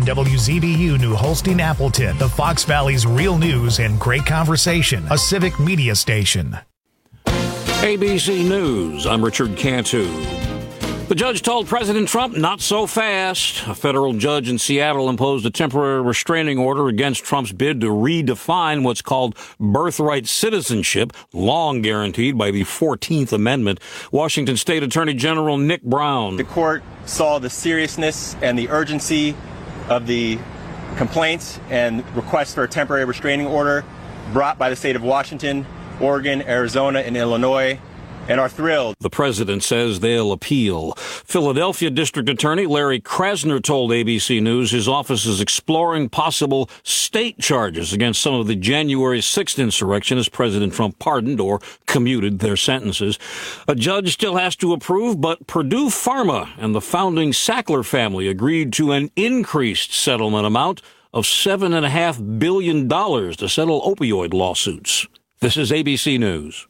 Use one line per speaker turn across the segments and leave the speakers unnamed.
WZBU New Holstein Appleton, the Fox Valley's real news and great conversation, a civic media station.
ABC News, I'm Richard Cantu. The judge told President Trump not so fast. A federal judge in Seattle imposed a temporary restraining order against Trump's bid to redefine what's called birthright citizenship, long guaranteed by the 14th Amendment. Washington State Attorney General Nick Brown.
The court saw the seriousness and the urgency of the complaints and requests for a temporary restraining order brought by the state of Washington, Oregon, Arizona, and Illinois, and are thrilled.
The president says they'll appeal. Philadelphia District Attorney Larry Krasner told ABC News his office is exploring possible state charges against some of the January 6th insurrectionists President Trump pardoned or commuted their sentences. A judge still has to approve, but Purdue Pharma and the founding Sackler family agreed to an increased settlement amount of $7.5 billion to settle opioid lawsuits. This is ABC News.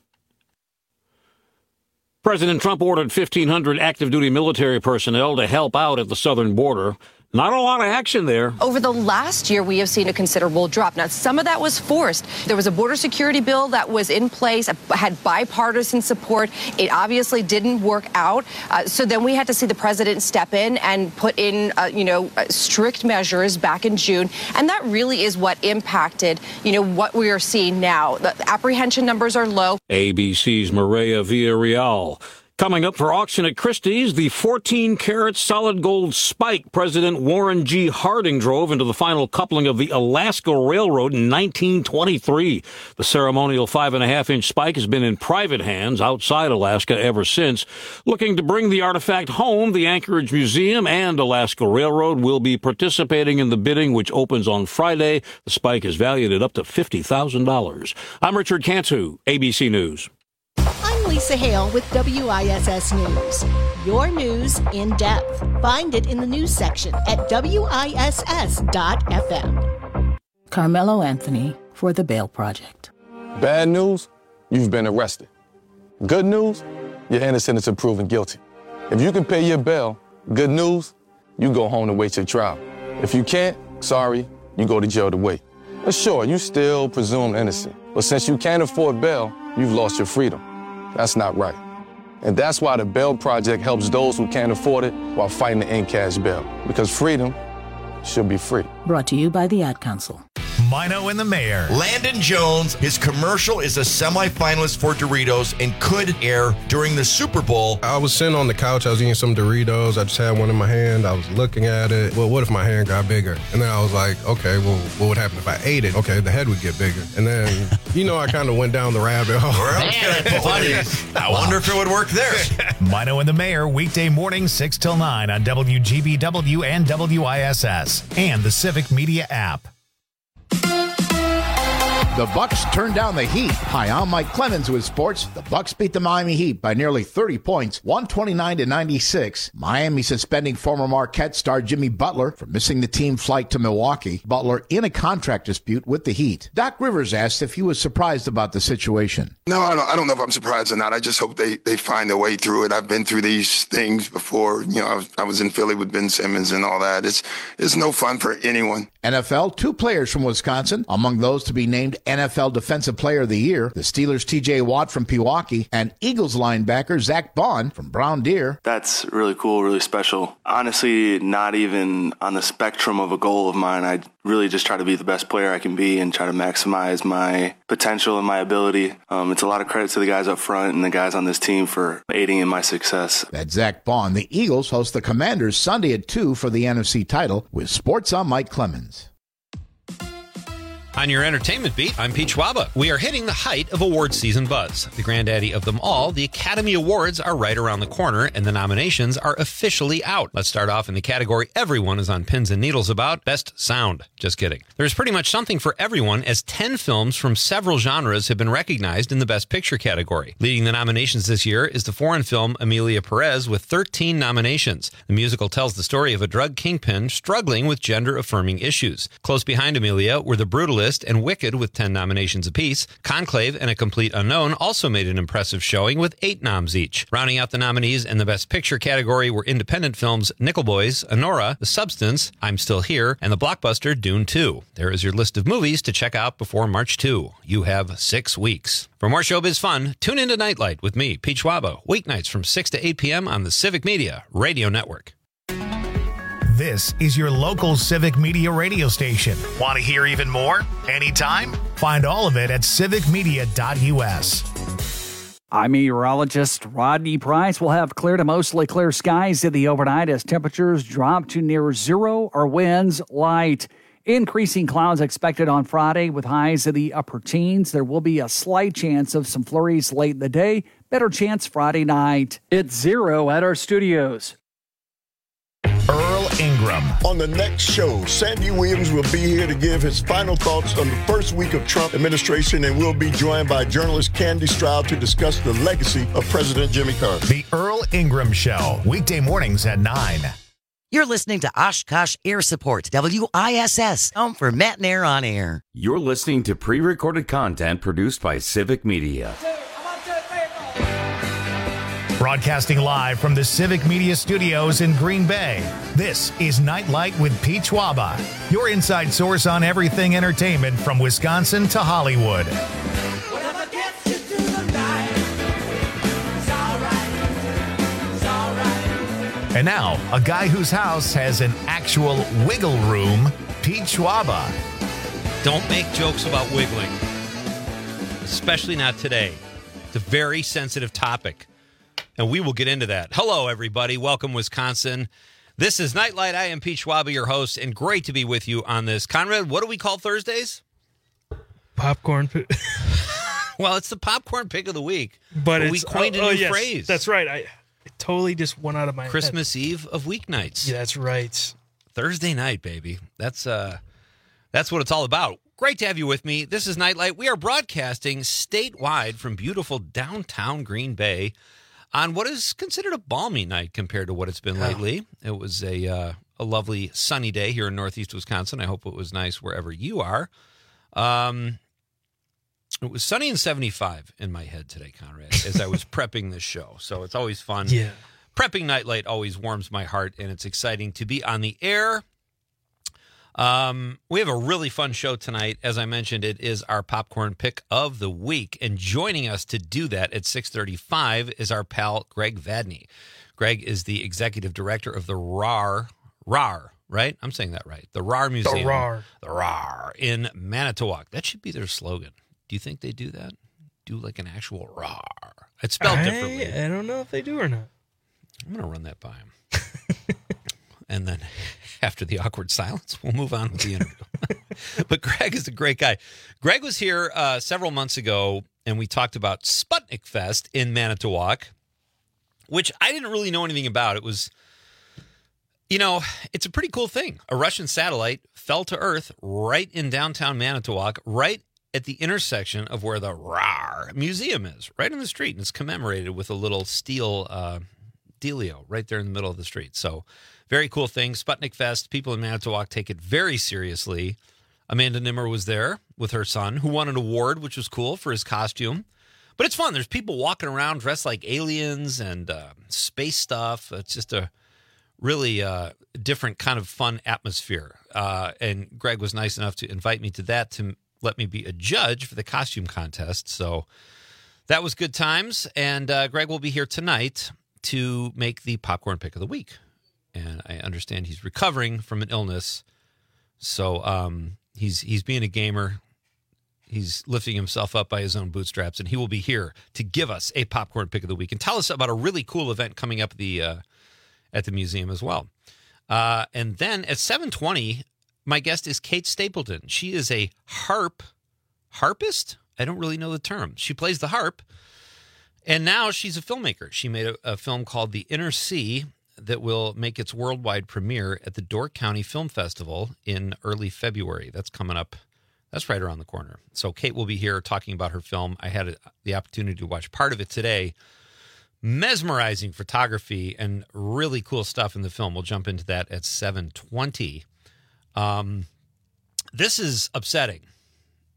President Trump ordered 1,500 active-duty military personnel to help out at the southern border. Not a lot of action there.
Over the last year, we have seen a considerable drop. Now, some of that was forced. There was a border security bill that was in place, had bipartisan support. It obviously didn't work out. So then we had to see the president step in and put in, strict measures back in June. And that really is what impacted, what we are seeing now. The apprehension numbers are low.
ABC's Maria Villarreal. Coming up for auction at Christie's, the 14-karat solid gold spike President Warren G. Harding drove into the final coupling of the Alaska Railroad in 1923. The ceremonial 5.5-inch spike has been in private hands outside Alaska ever since. Looking to bring the artifact home, the Anchorage Museum and Alaska Railroad will be participating in the bidding, which opens on Friday. The spike is valued at up to $50,000. I'm Richard Cantu, ABC News.
I'm Lisa Hale with WISS News. Your news in depth. Find it in the news section at WISS.FM.
Carmelo Anthony for the Bail Project.
Bad news, you've been arrested. Good news, you're innocent until proven guilty. If you can pay your bail, good news, you go home to wait your trial. If you can't, sorry, you go to jail to wait. But sure, you still presumed innocent. But since you can't afford bail, you've lost your freedom. That's not right. And that's why the Bail Project helps those who can't afford it while fighting to end cash bail. Because freedom should be free.
Brought to you by the Ad Council.
Mino and the Mayor.
Landon Jones, his commercial is a semifinalist for Doritos and could air during the Super Bowl.
I was sitting on the couch, I was eating some Doritos, I just had one in my hand, I was looking at it. Well, what if my hand got bigger? And then I was like, okay, well, what would happen if I ate it? Okay, the head would get bigger. And then, I kind of went down the rabbit hole.
I wonder if it would work there.
Mino and the Mayor, weekday morning 6 till 9 on WGBW and WISS and the Civic Media app.
The Bucks turned down the Heat. Hi, I'm Mike Clemens with sports. The Bucks beat the Miami Heat by nearly 30 points, 129-96. Miami suspending former Marquette star Jimmy Butler for missing the team flight to Milwaukee. Butler in a contract dispute with the Heat. Doc Rivers asked if he was surprised about the situation.
No, I don't know if I'm surprised or not. I just hope they find a way through it. I've been through these things before. I was in Philly with Ben Simmons and all that. It's no fun for anyone.
NFL, 2 players from Wisconsin, among those to be named NFL Defensive Player of the Year, the Steelers' T.J. Watt from Pewaukee, and Eagles linebacker Zach Bond from Brown Deer.
That's really cool, really special. Honestly, not even on the spectrum of a goal of mine. I really just try to be the best player I can be and try to maximize my potential and my ability. It's a lot of credit to the guys up front and the guys on this team for aiding in my success.
That's Zach Bond. The Eagles host the Commanders Sunday at 2 for the NFC title. With sports, I'm Mike Clemens.
On your entertainment beat, I'm Pete Schwaba. We are hitting the height of awards season buzz. The granddaddy of them all, the Academy Awards, are right around the corner, and the nominations are officially out. Let's start off in the category everyone is on pins and needles about, Best Sound. Just kidding. There's pretty much something for everyone, as 10 films from several genres have been recognized in the Best Picture category. Leading the nominations this year is the foreign film Emilia Perez with 13 nominations. The musical tells the story of a drug kingpin struggling with gender-affirming issues. Close behind Emilia were The Brutalist Blacklist and Wicked with 10 nominations apiece. Conclave and A Complete Unknown also made an impressive showing with 8 noms each. Rounding out the nominees in the Best Picture category were independent films Nickel Boys, Anora, The Substance, I'm Still Here, and the blockbuster Dune 2. There is your list of movies to check out before March 2. You have 6 weeks. For more showbiz fun, tune into Nightlight with me, Pete Schwaba, weeknights from 6 to 8 p.m. on the Civic Media Radio Network.
This is your local Civic Media radio station. Want to hear even more? Anytime? Find all of it at civicmedia.us.
I'm meteorologist Rodney Price. We'll have clear to mostly clear skies in the overnight as temperatures drop to near zero or winds light. Increasing clouds expected on Friday with highs in the upper teens. There will be a slight chance of some flurries late in the day. Better chance Friday night. It's 0 at our studios.
Earl Ingram.
On the next show, Sandy Williams will be here to give his final thoughts on the first week of Trump administration, and we'll be joined by journalist Candy Stroud to discuss the legacy of President Jimmy Carter.
The Earl Ingram Show, weekday mornings at 9.
You're listening to Oshkosh Air Support, WISS, home for Matt and Air on Air.
You're listening to pre-recorded content produced by Civic Media.
Broadcasting live from the Civic Media Studios in Green Bay, this is Nightlight with Pete Schwaba, your inside source on everything entertainment from Wisconsin to Hollywood. And now, a guy whose house has an actual wiggle room, Pete Schwaba.
Don't make jokes about wiggling, especially not today. It's a very sensitive topic. And we will get into that. Hello, everybody. Welcome, Wisconsin. This is Nightlight. I am Pete Schwaba, your host, and great to be with you on this. Conrad, what do we call Thursdays?
Popcorn.
Well, it's the popcorn pick of the week.
But
we coined a new phrase.
That's right. It totally just went out of my
Christmas
head.
Eve of weeknights.
Yeah, that's right.
Thursday night, baby. That's what it's all about. Great to have you with me. This is Nightlight. We are broadcasting statewide from beautiful downtown Green Bay on what is considered a balmy night compared to what it's been lately. It was a lovely sunny day here in northeast Wisconsin. I hope it was nice wherever you are. It was sunny and 75 in my head today, Conrad, as I was prepping this show. So it's always fun.
Yeah.
Prepping Nightlight always warms my heart, and it's exciting to be on the air. We have a really fun show tonight. As I mentioned, it is our popcorn pick of the week. And joining us to do that at 6:35 is our pal, Greg Vadney. Greg is the executive director of the RAR, right? I'm saying that right. The RAR Museum.
The
RAR in Manitowoc. That should be their slogan. Do you think they do that? Do like an actual RAR. It's spelled differently.
I don't know if they do or not.
I'm going to run that by him. And then after the awkward silence, we'll move on with the interview. But Greg is a great guy. Greg was here several months ago, and we talked about Sputnik Fest in Manitowoc, which I didn't really know anything about. It was, it's a pretty cool thing. A Russian satellite fell to Earth right in downtown Manitowoc, right at the intersection of where the RAR Museum is, right in the street. And it's commemorated with a little steel dealio right there in the middle of the street. So very cool thing. Sputnik Fest. People in Manitowoc take it very seriously. Amanda Nimmer was there with her son, who won an award, which was cool for his costume. But it's fun. There's people walking around dressed like aliens and space stuff. It's just a really different kind of fun atmosphere. And Greg was nice enough to invite me to that to let me be a judge for the costume contest. So that was good times. And Greg will be here tonight to make the popcorn pick of the week. And I understand he's recovering from an illness. So he's being a gamer. He's lifting himself up by his own bootstraps, and he will be here to give us a popcorn pick of the week and tell us about a really cool event coming up at the museum as well. And then at 7:20, my guest is Kate Stapleton. She is a harpist? I don't really know the term. She plays the harp, and now she's a filmmaker. She made a film called The Inner Sea that will make its worldwide premiere at the Door County Film Festival in early February. That's coming up. That's right around the corner. So Kate will be here talking about her film. I had the opportunity to watch part of it today. Mesmerizing photography and really cool stuff in the film. We'll jump into that at 7:20. This is upsetting.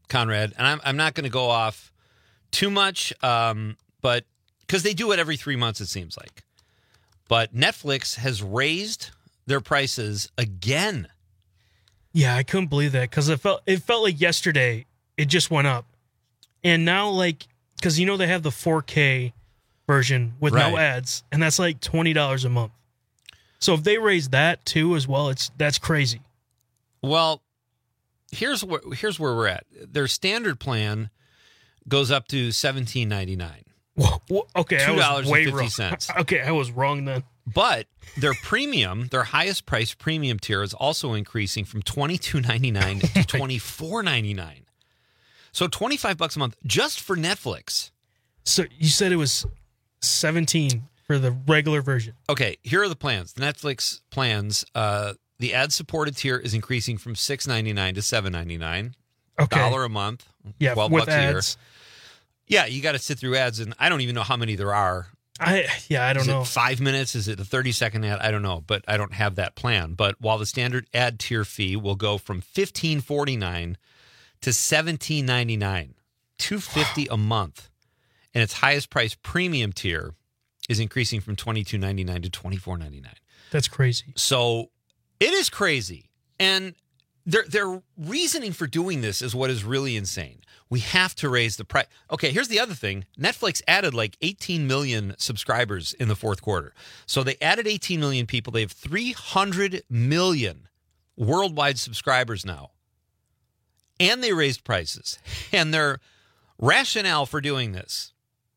Conrad, and I'm not going to go off too much, but because they do it every 3 months, it seems like. But Netflix has raised their prices again.
Yeah, I couldn't believe that because it felt like yesterday it just went up, and now because they have the 4K version with no ads, and that's like $20 a month. So if they raise that too as well, that's crazy.
Well, here's where we're at. Their standard plan goes up to $17.99.
Okay,
$2.50.
Okay, I was wrong then.
But their premium, their highest price premium tier, is also increasing from $22.99 to $24.99. So $25 a month just for Netflix.
So you said it was $17 for the regular version.
Okay, here are the plans. The Netflix plans. The ad-supported tier is increasing from $6.99 to $7.99.
Okay.
$1 a month.
Yeah,
$12
with
a
ads.
year. Yeah, you got to sit through ads, and I don't even know how many there are.
I don't know.
Is it 5 minutes? Is it a 30-second ad? I don't know, but I don't have that plan. But while the standard ad tier fee will go from $15.49 to $17.99, $2.50 a month, and its highest price premium tier is increasing from $22.99 to $24.99.
That's crazy.
So it is crazy, and their reasoning for doing this is what is really insane. We have to raise the price. Okay, here's the other thing. Netflix added like 18 million subscribers in the fourth quarter. So they added 18 million people. They have 300 million worldwide subscribers now. And they raised prices. And their rationale for doing this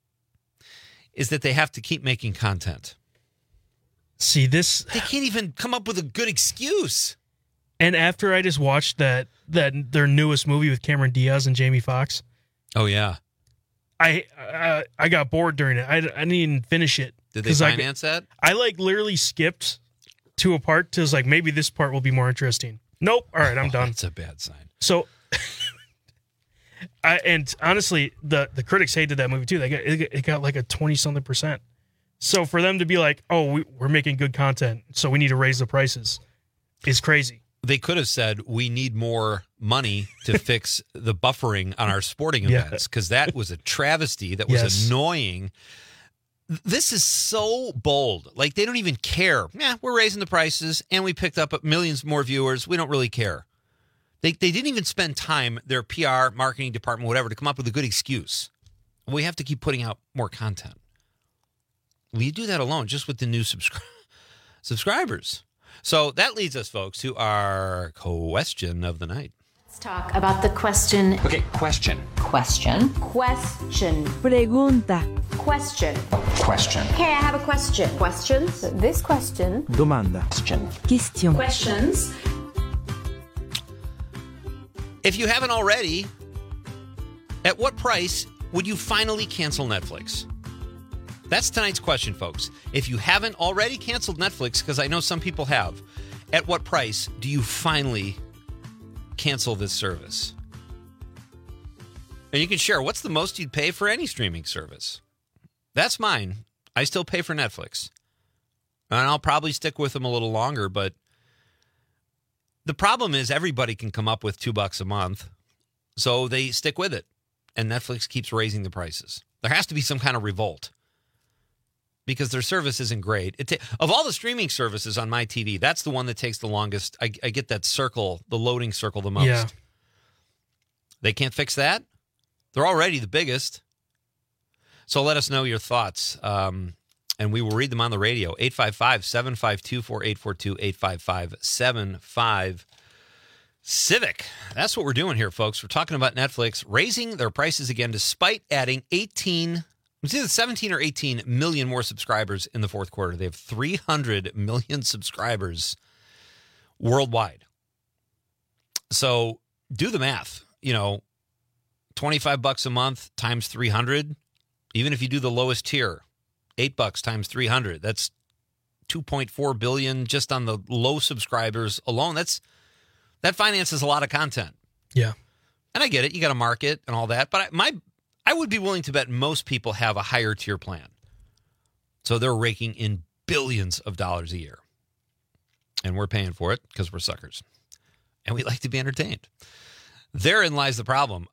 is that they have to keep making content.
See, this...
They can't even come up with a good excuse.
And after I just watched that their newest movie with Cameron Diaz and Jamie Foxx.
Oh, yeah.
I got bored during it. I didn't even finish it.
Did they finance that?
I literally skipped to a part to like, maybe this part will be more interesting. Nope. All right, I'm done.
That's a bad sign.
So, and honestly, the critics hated that movie too. It got like a 20-something %. So for them to be like, oh, we're making good content, so we need to raise the prices, is crazy.
They could have said, we need more money to fix the buffering on our sporting events, because that was a travesty. That was annoying. This is so bold. Like, they don't even care. Yeah, we're raising the prices, and we picked up millions more viewers. We don't really care. They didn't even spend time, their PR, marketing department, whatever, to come up with a good excuse. We have to keep putting out more content. Well, you do that alone, just with the new subscribers. So that leads us, folks, to our question of the night.
Let's talk about the question.
Okay, question.
Question. Pregunta. Question. Okay, I have a question. Questions? This question.
Domanda.
Question. Questions.
If you haven't already, at what price would you finally cancel Netflix? That's tonight's question, folks. If you haven't already canceled Netflix, because I know some people have, at what price do you finally cancel this service? And you can share, what's the most you'd pay for any streaming service? That's mine. I still pay for Netflix. And I'll probably stick with them a little longer, but the problem is everybody can come up with $2 a month, so they stick with it. And Netflix keeps raising the prices. There has to be some kind of revolt, because their service isn't great. Of all the streaming services on my TV, that's the one that takes the longest. I get that circle, the loading circle, the most.
Yeah.
They can't fix that? They're already the biggest. So let us know your thoughts, and we will read them on the radio. 855-752-4842, 855-75-CIVIC. That's what we're doing here, folks. We're talking about Netflix raising their prices again despite adding 17 or 18 million more subscribers in the fourth quarter. They have 300 million subscribers worldwide. So do the math. $25 a month times 300. Even if you do the lowest tier, $8 times 300. That's $2.4 billion just on the low subscribers alone. That finances a lot of content.
Yeah.
And I get it. You got to market and all that. But I would be willing to bet most people have a higher tier plan. So they're raking in billions of dollars a year. And we're paying for it because we're suckers. And we like to be entertained. Therein lies the problem.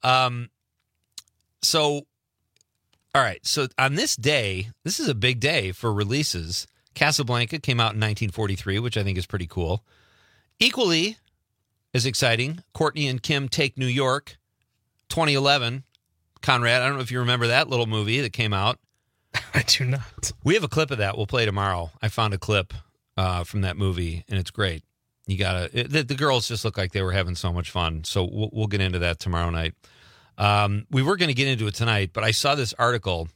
So on this day, this is a big day for releases. Casablanca came out in 1943, which I think is pretty cool. Equally as exciting, Courtney and Kim Take New York, 2011. Conrad, I don't know if you remember that little movie that came out.
I do not.
We have a clip of that. We'll play tomorrow. I found a clip from that movie, and it's great. You gotta. The girls just look like they were having so much fun. So we'll get into that tomorrow night. We were going to get into it tonight, but I saw this article.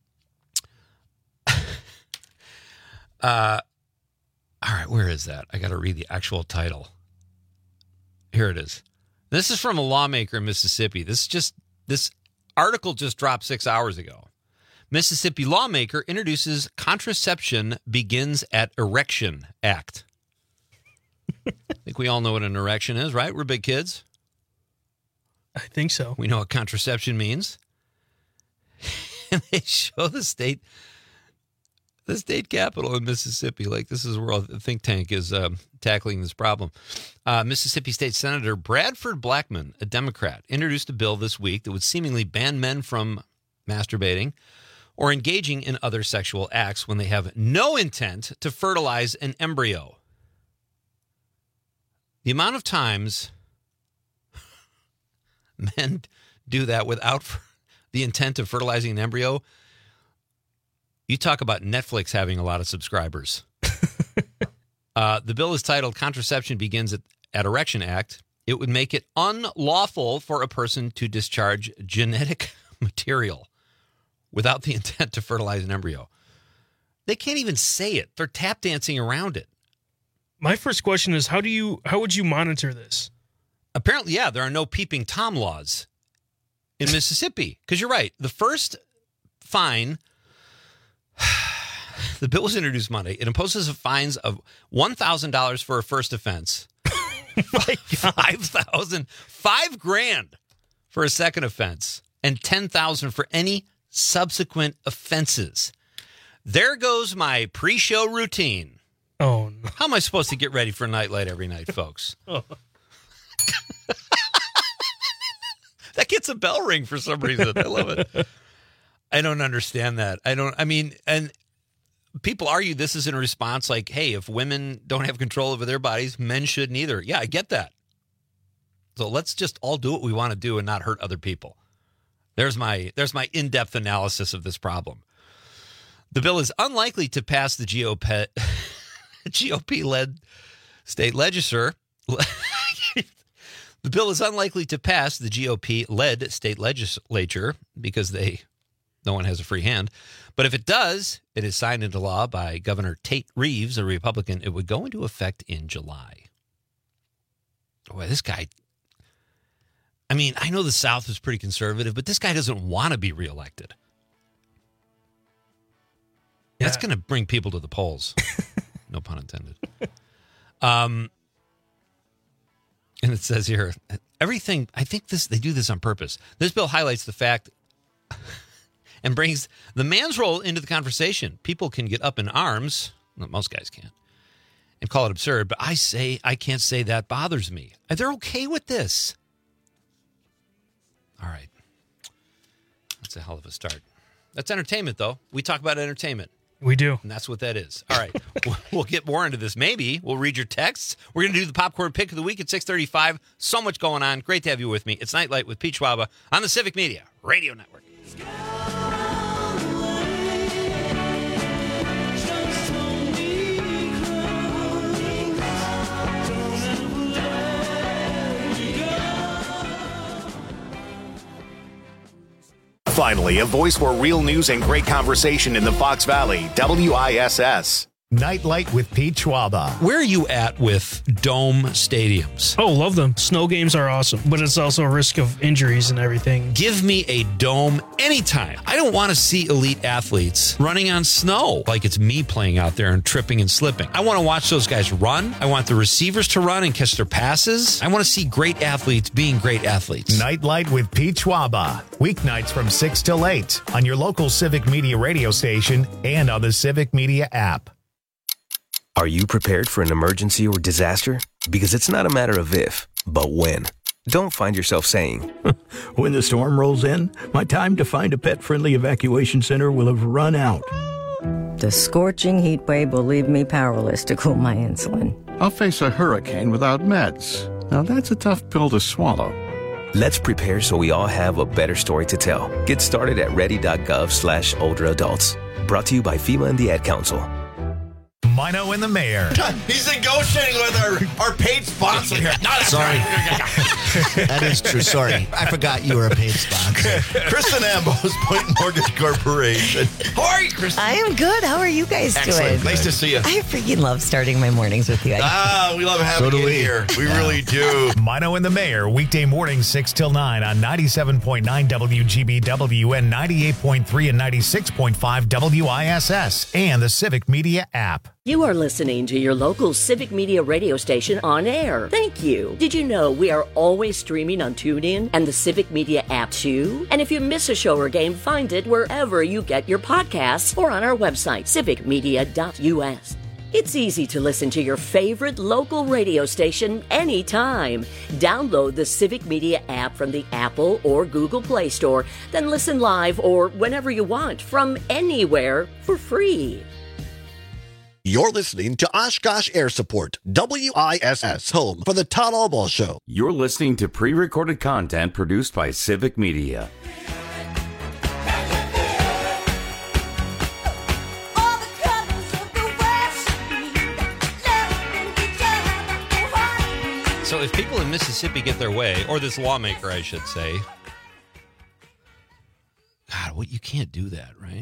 All right, where is that? I got to read the actual title. Here it is. This is from a lawmaker in Mississippi. This article just dropped 6 hours ago. Mississippi lawmaker introduces Contraception Begins at Erection Act. I think we all know what an erection is, right? We're big kids.
I think so.
We know what contraception means. And they show the state capital in Mississippi. Like, this is where the think tank is tackling this problem. Mississippi State Senator Bradford Blackman, a Democrat, introduced a bill this week that would seemingly ban men from masturbating or engaging in other sexual acts when they have no intent to fertilize an embryo. The amount of times men do that without the intent of fertilizing an embryo, you talk about Netflix having a lot of subscribers. The bill is titled Contraception Begins at Erection Act. It would make it unlawful for a person to discharge genetic material without the intent to fertilize an embryo. They can't even say it. They're tap dancing around it.
My first question is, how would you monitor this?
Apparently, yeah, there are no peeping Tom laws in Mississippi. Because you're right. The first fine, the bill was introduced Monday. It imposes fines of $1,000 for a first offense. $5,000 for a second offense, and $10,000 for any subsequent offenses. There goes my pre-show routine.
Oh, no.
How am I supposed to get ready for Nightlight every night, folks?
Oh.
That gets a bell ring for some reason. I love it. I don't understand that. And people argue this is in response like, hey, if women don't have control over their bodies, men shouldn't either. Yeah, I get that. So let's just all do what we want to do and not hurt other people. There's my in-depth analysis of this problem. The bill is unlikely to pass the GOP-led state legislature. The bill is unlikely to pass the GOP-led state legislature because no one has a free hand. But if it does, it is signed into law by Governor Tate Reeves, a Republican. It would go into effect in July. Boy, this guy, I know the South is pretty conservative, but this guy doesn't want to be reelected. Yeah. That's going to bring people to the polls. No pun intended. And it says here, everything, I think they do this on purpose. This bill highlights the fact and brings the man's role into the conversation. People can get up in arms, well, most guys can't, and call it absurd, but I can't say that bothers me. They're okay with this. All right. That's a hell of a start. That's entertainment, though. We talk about entertainment.
We do.
And that's what that is. All right. We'll get more into this. Maybe we'll read your texts. We're going to do the popcorn pick of the week at 6:35. So much going on. Great to have you with me. It's Nightlight with Pete Schwaba on the Civic Media Radio Network.
Finally, a voice for real news and great conversation in the Fox Valley. WISS. Nightlight with Pete Schwaba.
Where are you at with dome stadiums?
Oh, love them. Snow games are awesome, but it's also a risk of injuries and everything.
Give me a dome anytime. I don't want to see elite athletes running on snow like it's me playing out there and tripping and slipping. I want to watch those guys run. I want the receivers to run and catch their passes. I want to see great athletes being great athletes.
Nightlight with Pete Schwaba. Weeknights from 6 till 8 on your local Civic Media radio station and on the Civic Media app.
Are you prepared for an emergency or disaster? Because it's not a matter of if, but when. don't find yourself saying,
when the storm rolls in, my time to find a pet-friendly evacuation center will have run out.
The scorching heat wave will leave me powerless to cool my insulin.
I'll face a hurricane without meds. Now that's a tough pill to swallow.
Let's prepare so we all have a better story to tell. Get started at ready.gov/older adults. Brought to you by FEMA and the Ad Council.
Mino and the Mayor.
He's negotiating with our paid sponsor here. No,
sorry. That is true. Sorry. I forgot you were a paid sponsor.
Kristen Ambos, Point Mortgage Corporation. How are you, Kristen?
I am good. How are you guys doing?
Nice to see you.
I freaking love starting my mornings with you.
We love having you here. We really do.
Mino and the Mayor, weekday mornings 6 till 9 on 97.9 WGBW and 98.3 and 96.5 WISS and the Civic Media app.
You are listening to your local Civic Media radio station on air. Thank you. Did you know we are always streaming on TuneIn and the Civic Media app too? And if you miss a show or game, find it wherever you get your podcasts or on our website, civicmedia.us. It's easy to listen to your favorite local radio station anytime. Download the Civic Media app from the Apple or Google Play Store, then listen live or whenever you want from anywhere for free.
You're listening to Oshkosh Air Support, WISS, home for the Todd Albaugh Show.
You're listening to pre-recorded content produced by Civic Media.
So if people in Mississippi get their way, or this lawmaker, I should say, God, you can't do that, right?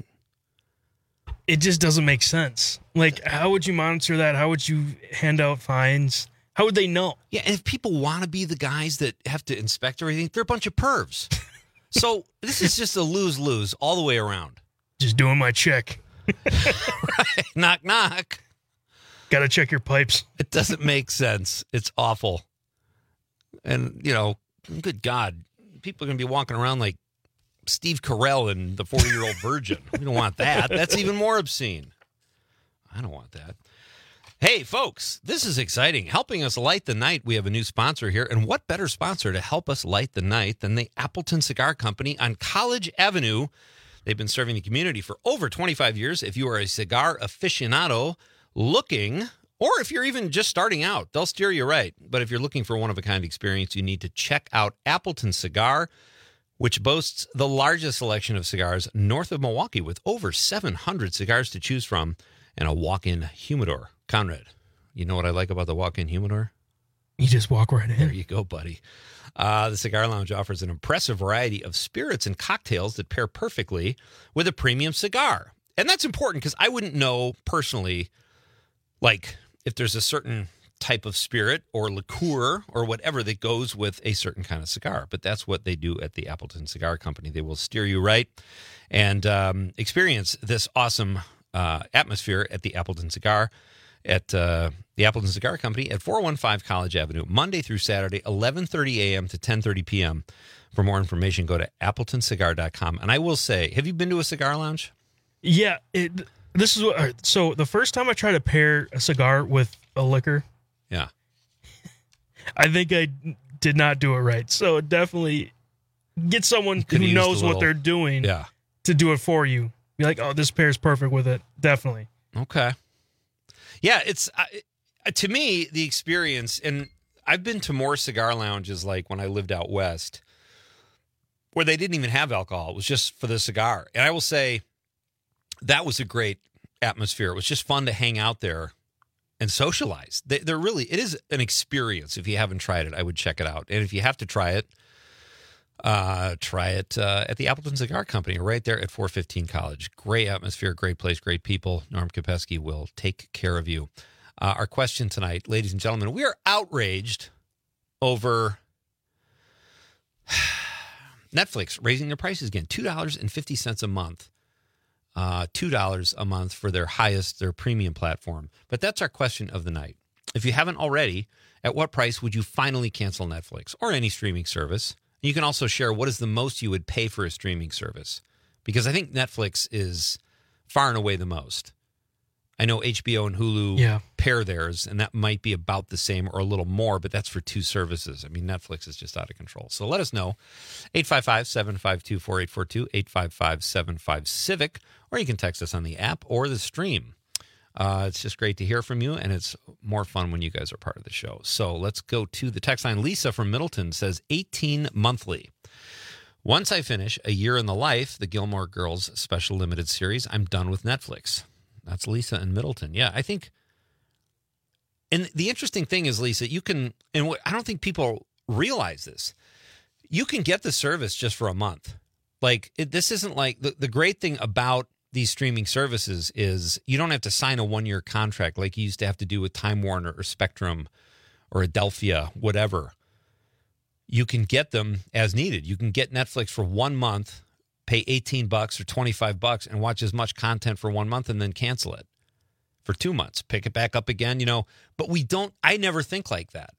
It just doesn't make sense. Like, how would you monitor that? How would you hand out fines? How would they know?
Yeah, and if people want to be the guys that have to inspect everything, they're a bunch of pervs. So this is just a lose-lose all the way around.
Just doing my check.
Right. Knock, knock.
Got to check your pipes.
It doesn't make sense. It's awful. And, good God, people are going to be walking around like Steve Carell and the 40-Year-Old Virgin. We don't want that. That's even more obscene. I don't want that. Hey, folks, this is exciting. Helping us light the night, we have a new sponsor here. And what better sponsor to help us light the night than the Appleton Cigar Company on College Avenue? They've been serving the community for over 25 years. If you are a cigar aficionado looking, or if you're even just starting out, they'll steer you right. But if you're looking for one-of-a-kind experience, you need to check out Appleton Cigar, which boasts the largest selection of cigars north of Milwaukee with over 700 cigars to choose from and a walk-in humidor. Conrad, you know what I like about the walk-in humidor?
You just walk right in.
There you go, buddy. The Cigar Lounge offers an impressive variety of spirits and cocktails that pair perfectly with a premium cigar. And that's important because I wouldn't know personally, like, if there's a certain type of spirit or liqueur or whatever that goes with a certain kind of cigar. But that's what they do at the Appleton Cigar Company. They will steer you right and experience this awesome atmosphere at the Appleton Cigar at the Appleton Cigar Company at 415 College Avenue, Monday through Saturday, 11:30 a.m. to 10:30 p.m. For more information, go to appletoncigar.com. And I will say, have you been to a cigar lounge?
Yeah. This is what. So the first time I tried to pair a cigar with a liquor,
yeah,
I think I did not do it right. So definitely get someone who knows what they're doing to do it for you. Be like, oh, this pairs perfect with it. Definitely.
Okay. Yeah, it's to me, the experience, and I've been to more cigar lounges like when I lived out west where they didn't even have alcohol. It was just for the cigar. And I will say that was a great atmosphere. It was just fun to hang out there and socialize. It is an experience. If you haven't tried it, I would check it out. And if you have to try it at the Appleton Cigar Company right there at 415 College. Great atmosphere, great place, great people. Norm Kopesky will take care of you. Our question tonight, ladies and gentlemen, we are outraged over Netflix raising their prices again, $2.50 a month. $2 a month for their premium platform. But that's our question of the night. If you haven't already, at what price would you finally cancel Netflix or any streaming service? You can also share what is the most you would pay for a streaming service, because I think Netflix is far and away the most. I know HBO and Hulu pair theirs, and that might be about the same or a little more, but that's for 2 services. I mean, Netflix is just out of control. So let us know. 855-752-4842, 855-75-CIVIC, or you can text us on the app or the stream. It's just great to hear from you, and it's more fun when you guys are part of the show. So let's go to the text line. Lisa from Middleton says 18 monthly. Once I finish A Year in the Life, the Gilmore Girls special limited series, I'm done with Netflix. That's Lisa in Middleton. Yeah, I think, and the interesting thing is, Lisa, you can, and I don't think people realize this, you can get the service just for a month. Like, this isn't like, the great thing about these streaming services is you don't have to sign a 1-year contract like you used to have to do with Time Warner or Spectrum or Adelphia, whatever. You can get them as needed. You can get Netflix for 1 month, pay $18 or $25 and watch as much content for 1 month and then cancel it for 2 months, pick it back up again, but I never think like that.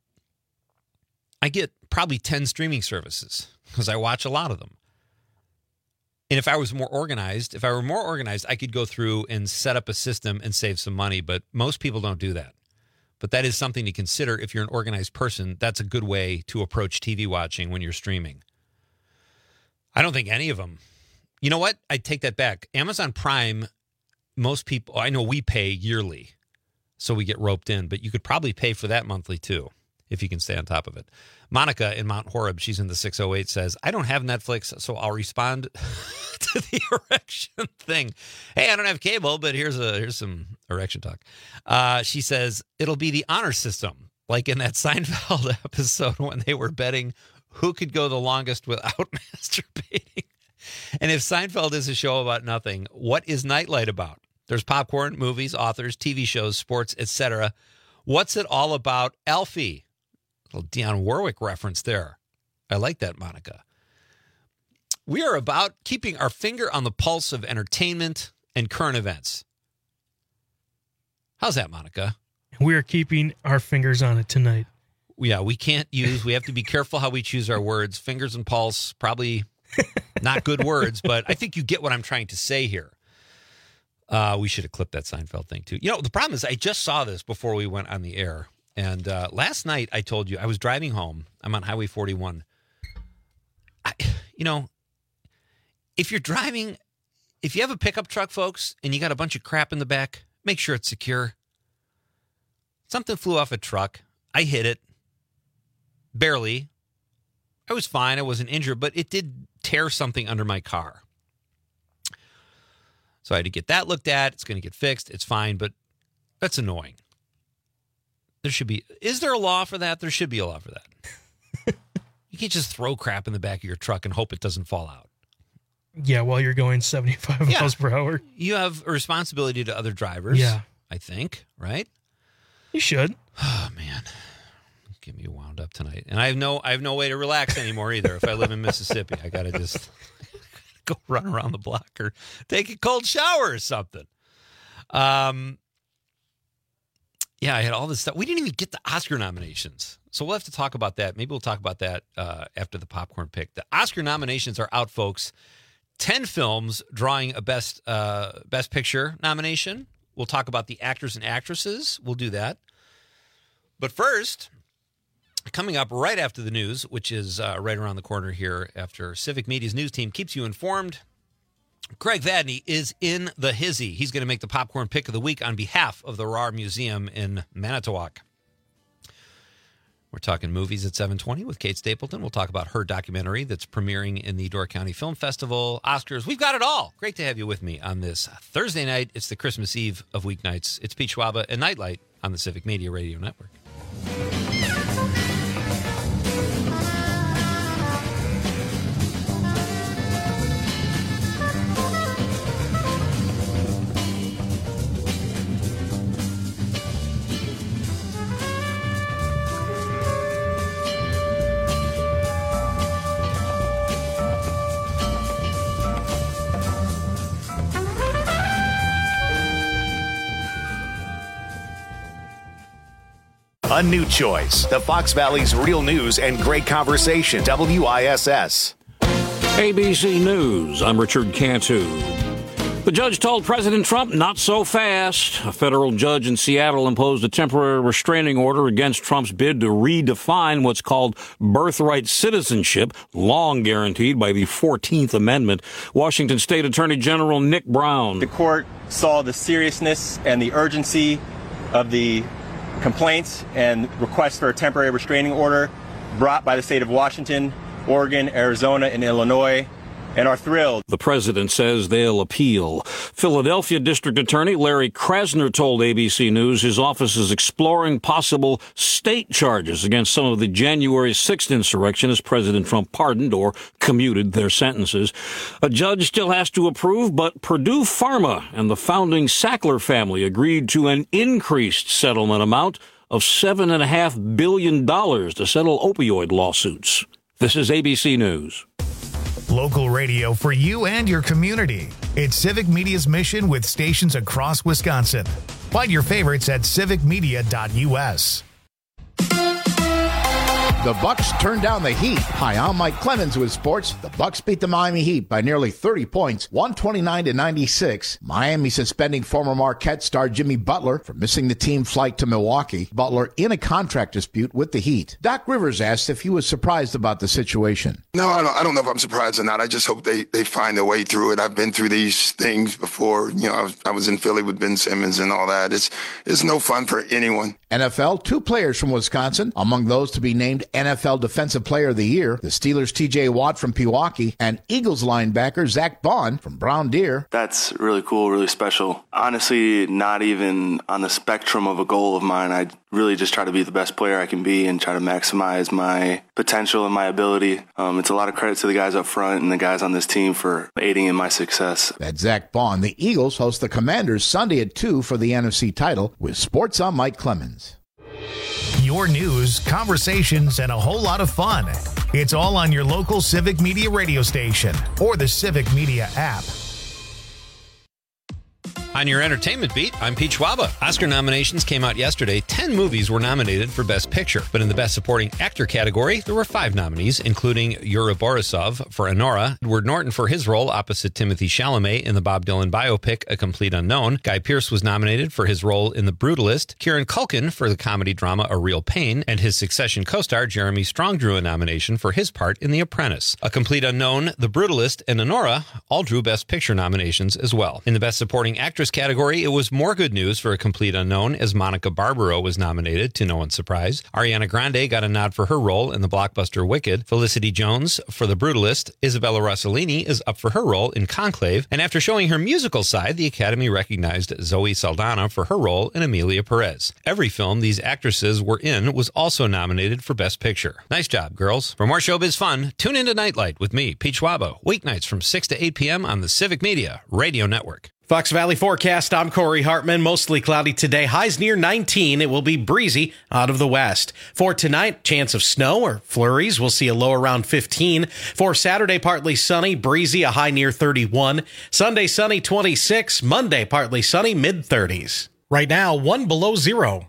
I get probably 10 streaming services because I watch a lot of them. And if I were more organized, I could go through and set up a system and save some money, but most people don't do that. But that is something to consider if you're an organized person. That's a good way to approach TV watching when you're streaming. I don't think any of them. You know what? I take that back. Amazon Prime, most people, I know we pay yearly, so we get roped in, but you could probably pay for that monthly too, if you can stay on top of it. Monica in Mount Horeb, she's in the 608, says, I don't have Netflix, so I'll respond to the erection thing. Hey, I don't have cable, but here's some erection talk. She says, it'll be the honor system, like in that Seinfeld episode when they were betting who could go the longest without masturbating. And if Seinfeld is a show about nothing, what is Nightlight about? There's popcorn, movies, authors, TV shows, sports, etc. What's it all about, Alfie? A little Dionne Warwick reference there. I like that, Monica. We are about keeping our finger on the pulse of entertainment and current events. How's that, Monica?
We are keeping our fingers on it tonight.
Yeah, we have to be careful how we choose our words. Fingers and pulse, probably not good words, but I think you get what I'm trying to say here. We should have clipped that Seinfeld thing too. The problem is I just saw this before we went on the air. And last night I told you I was driving home. I'm on Highway 41. If you're driving, if you have a pickup truck, folks, and you got a bunch of crap in the back, make sure it's secure. Something flew off a truck. I hit it. Barely. I was fine. I wasn't injured, but it did tear something under my car. So I had to get that looked at. It's going to get fixed. It's fine, but that's annoying. Is there a law for that? There should be a law for that. You can't just throw crap in the back of your truck and hope it doesn't fall out.
Yeah, while you're going 75 miles per hour.
You have a responsibility to other drivers.
Yeah.
I think, right?
You should.
Oh, man. Get me wound up tonight. And I have no way to relax anymore either. If I live in Mississippi, I got to just go run around the block or take a cold shower or something. Yeah, I had all this stuff. We didn't even get the Oscar nominations. So we'll have to talk about that. Maybe we'll talk about that after the popcorn pick. The Oscar nominations are out, folks. 10 films drawing a Best Picture nomination. We'll talk about the actors and actresses. We'll do that. But first, coming up right after the news, which is right around the corner here after Civic Media's news team keeps you informed, Craig Vadney is in the hizzy. He's going to make the popcorn pick of the week on behalf of the RAR Museum in Manitowoc. We're talking movies at 7:20 with Kate Stapleton. We'll talk about her documentary that's premiering in the Door County Film Festival, Oscars. We've got it all. Great to have you with me on this Thursday night. It's the Christmas Eve of weeknights. It's Pete Schwaba and Nightlight on the Civic Media Radio Network.
A new choice. The Fox Valley's real news and great conversation. WISS.
ABC News. I'm Richard Cantu. The judge told President Trump, not so fast. A federal judge in Seattle imposed a temporary restraining order against Trump's bid to redefine what's called birthright citizenship, long guaranteed by the 14th Amendment. Washington State Attorney General Nick Brown.
The court saw the seriousness and the urgency of the complaints and requests for a temporary restraining order brought by the state of Washington, Oregon, Arizona, and Illinois, and are thrilled.
The president says they'll appeal. Philadelphia District Attorney Larry Krasner told ABC News his office is exploring possible state charges against some of the January 6th insurrectionists President Trump pardoned or commuted their sentences. A judge still has to approve, but Purdue Pharma and the founding Sackler family agreed to an increased settlement amount of $7.5 billion to settle opioid lawsuits. This is ABC News.
Local radio for you and your community. It's Civic Media's mission with stations across Wisconsin. Find your favorites at civicmedia.us.
The Bucks turn down the Heat. Hi, I'm Mike Clemens with sports. The Bucks beat the Miami Heat by nearly 30 points, 129-96. Miami suspending former Marquette star Jimmy Butler for missing the team flight to Milwaukee. Butler in a contract dispute with the Heat. Doc Rivers asked if he was surprised about the situation.
No, I don't know if I'm surprised or not. I just hope they find a way through it. I've been through these things before. You know, I was in Philly with Ben Simmons and all that. It's no fun for anyone.
NFL, 2 players from Wisconsin, among those to be named NFL Defensive Player of the Year, the Steelers' T.J. Watt from Pewaukee and Eagles linebacker Zach Bond from Brown Deer.
That's really cool, really special. Honestly, not even on the spectrum of a goal of mine. I really just try to be the best player I can be and try to maximize my potential and my ability. It's a lot of credit to the guys up front and the guys on this team for aiding in my success.
That's Zach Bond. The Eagles host the Commanders Sunday at 2 for the NFC title. With sports, I'm Mike Clemens.
Your news, conversations, and a whole lot of fun. It's all on your local Civic Media radio station or the Civic Media app.
On your entertainment beat, I'm Pete Schwaba. Oscar nominations came out yesterday. 10 movies were nominated for Best Picture. But in the Best Supporting Actor category, there were 5 nominees, including Yuri Borisov for Anora, Edward Norton for his role opposite Timothy Chalamet in the Bob Dylan biopic A Complete Unknown. Guy Pearce was nominated for his role in The Brutalist. Kieran Culkin for the comedy drama A Real Pain. And his Succession co-star Jeremy Strong drew a nomination for his part in The Apprentice. A Complete Unknown, The Brutalist, and Anora all drew Best Picture nominations as well. In the Best Supporting Actress category, it was more good news for A Complete Unknown as Monica Barbaro was nominated, to no one's surprise. Ariana Grande got a nod for her role in the blockbuster Wicked. Felicity Jones for The Brutalist. Isabella Rossellini is up for her role in Conclave. And after showing her musical side, the Academy recognized Zoe Saldana for her role in Emilia Perez. Every film these actresses were in was also nominated for Best Picture. Nice job, girls. For more showbiz fun, tune into Nightlight with me, Pete Schwaba, weeknights from 6 to 8 p.m. on the Civic Media Radio Network.
Fox Valley forecast, I'm Corey Hartman. Mostly cloudy today. Highs near 19. It will be breezy out of the west. For tonight, chance of snow or flurries. We'll see a low around 15. For Saturday, partly sunny, breezy, a high near 31. Sunday, sunny, 26. Monday, partly sunny, mid-30s. Right now, 1 below 0.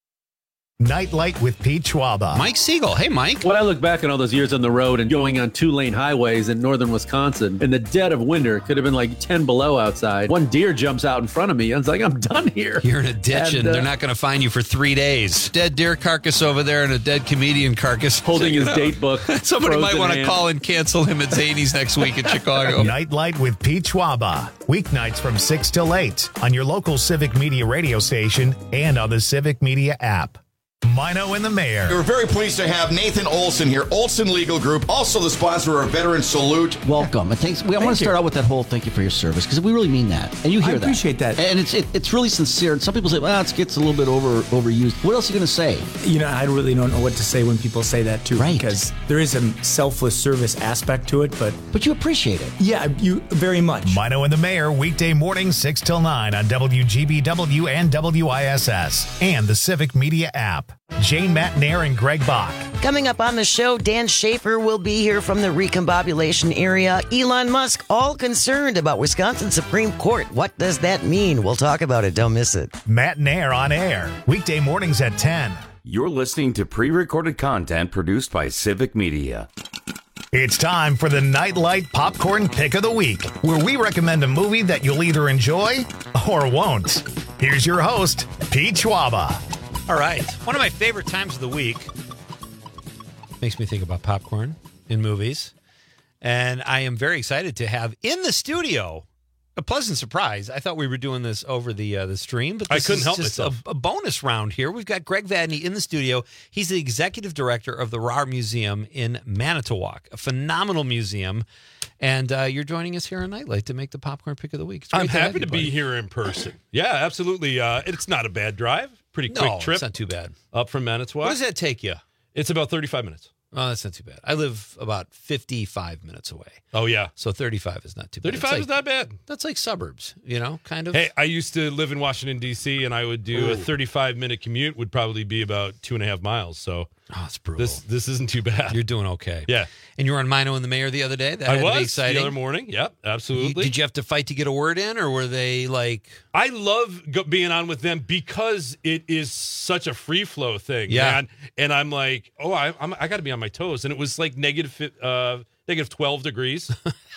Nightlight with Pete Schwaba.
Mike Siegel. Hey, Mike.
When I look back on all those years on the road and going on 2-lane highways in northern Wisconsin, in the dead of winter, it could have been like 10 below outside. One deer jumps out in front of me. I was like, I'm done here.
You're in a ditch and they're not going to find you for 3 days. Dead deer carcass over there and a dead comedian carcass.
Holding his date book.
Somebody might want to call and cancel him at Zany's next week in Chicago.
Nightlight with Pete Schwaba. Weeknights from 6 till 8 on your local Civic Media radio station and on the Civic Media app. Mino and the Mayor.
We're very pleased to have Nathan Olson here, Olson Legal Group, also the sponsor of Veteran Salute.
Welcome. I want to start out with that whole thank you for your service, because we really mean that. And you hear that.
I appreciate that.
And it's really sincere. And some people say, well, it gets a little bit overused. What else are you going to say?
You know, I really don't know what to say when people say that, too.
Right.
Because there is a selfless service aspect to it, but
you appreciate it.
Yeah, you very much.
Mino and the Mayor, weekday mornings 6 till 9 on WGBW and WISS and the Civic Media app. Jane Matnair and Greg Bach.
Coming up on the show, Dan Schaefer will be here from the recombobulation area. Elon Musk, all concerned about Wisconsin Supreme Court. What does that mean? We'll talk about it. Don't miss it.
Matnair on air, weekday mornings at 10.
You're listening to pre-recorded content produced by Civic Media.
It's time for the Nightlight Popcorn Pick of the Week, where we recommend a movie that you'll either enjoy or won't. Here's your host, Pete Schwaba.
All right. One of my favorite times of the week makes me think about popcorn in movies. And I am very excited to have in the studio a pleasant surprise. I thought we were doing this over the stream, but this
I couldn't help
just
myself.
a bonus round here. We've got Greg Vadney in the studio. He's the executive director of the RAR Museum in Manitowoc, a phenomenal museum. And you're joining us here on Nightlight to make the popcorn pick of the week.
I'm happy to be here in person. Yeah, absolutely. It's not a bad drive. Pretty quick trip.
It's not too bad.
Up from Manitowoc.
What does that take you?
It's about 35 minutes.
Oh, that's not too bad. I live about 55 minutes away.
Oh, yeah.
So 35 is not too bad.
35 is not bad.
That's like suburbs, kind of.
Hey, I used to live in Washington, D.C., and I would do a 35-minute commute would probably be about 2.5 miles. So
that's brutal.
This isn't too bad.
You're doing okay.
Yeah.
And you were on Mino and the Mayor the other day? That
I
had to be
was
exciting.
the other morning. Yep, absolutely.
Did you have to fight to get a word in, or were they like...
I love being on with them because it is such a free flow thing, man. And I'm like, I got to be on my toes. And it was like negative 12 degrees.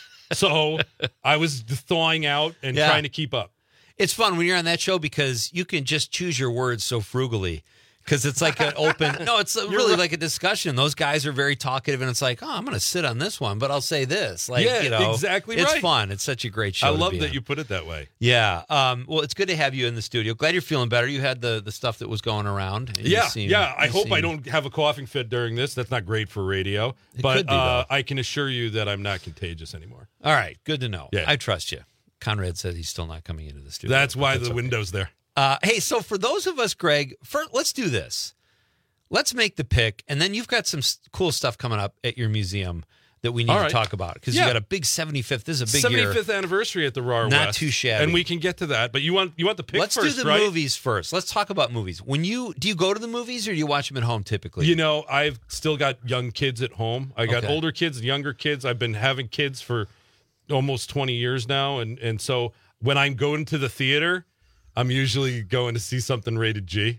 So I was thawing out and trying to keep up.
It's fun when you're on that show because you can just choose your words so frugally. Because it's like an open... No, it's really like a discussion. Those guys are very talkative, and it's like, I'm going to sit on this one, but I'll say this. Like,
exactly right.
It's fun. It's such a great show.
I love that you put it that way.
Yeah. Well, it's good to have you in the studio. Glad you're feeling better. You had the stuff that was going around.
I hope I don't have a coughing fit during this. That's not great for radio. But I can assure you that I'm not contagious anymore.
All right. Good to know.
Yeah.
I trust you. Conrad said he's still not coming into the studio.
That's why the window's there.
Hey, so for those of us, Greg, let's do this. Let's make the pick, and then you've got some cool stuff coming up at your museum that we need to talk about because you got a big 75th. This is a big
75th anniversary at the RAR
Not
West.
too shabby.
And we can get to that, but you want the pick
Let's
first,
do the
right?
movies first. Let's talk about movies. Do you go to the movies or do you watch them at home typically?
I've still got young kids at home. I got older kids and younger kids. I've been having kids for almost 20 years now, and so when I'm going to the theater, I'm usually going to see something rated G.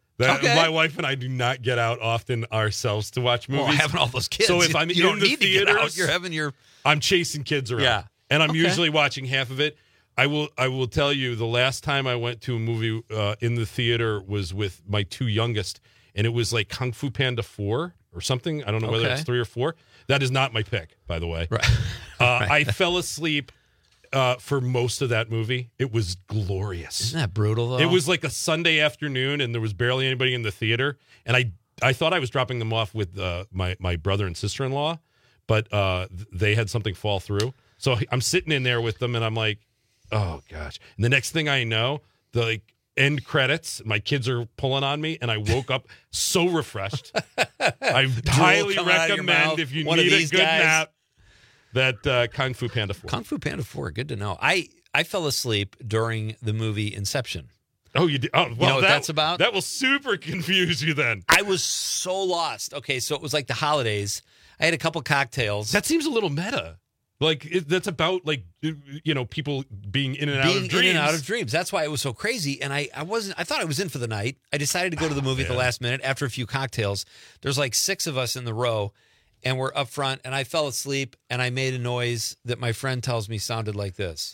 My wife and I do not get out often ourselves to watch movies.
Well, having all those kids.
So if I'm in the theaters,
you're having your...
I'm chasing kids around.
Yeah.
And I'm usually watching half of it. I will tell you, the last time I went to a movie in the theater was with my two youngest, and it was like Kung Fu Panda 4 or something. I don't know whether it's 3 or 4. That is not my pick, by the way.
Right.
I fell asleep for most of that movie. It was glorious.
Isn't that brutal, though?
It was like a Sunday afternoon, and there was barely anybody in the theater. And I thought I was dropping them off with my brother and sister-in-law, but they had something fall through. So I'm sitting in there with them, and I'm like, oh, gosh. And the next thing I know, the end credits, my kids are pulling on me, and I woke up so refreshed. I highly recommend if you need a good nap. That Kung Fu Panda 4.
Kung Fu Panda 4, good to know. I fell asleep during the movie Inception.
Oh, you did? Oh, well,
you know what that's about?
That will super confuse you then.
I was so lost. Okay, so it was like the holidays. I had a couple cocktails.
That seems a little meta. Like, that's about, like, people being in and out of dreams.
Being in and out of dreams. That's why it was so crazy. And I thought I was in for the night. I decided to go to the movie at the last minute after a few cocktails. There's like 6 of us in the row. And we're up front, and I fell asleep, and I made a noise that my friend tells me sounded like this.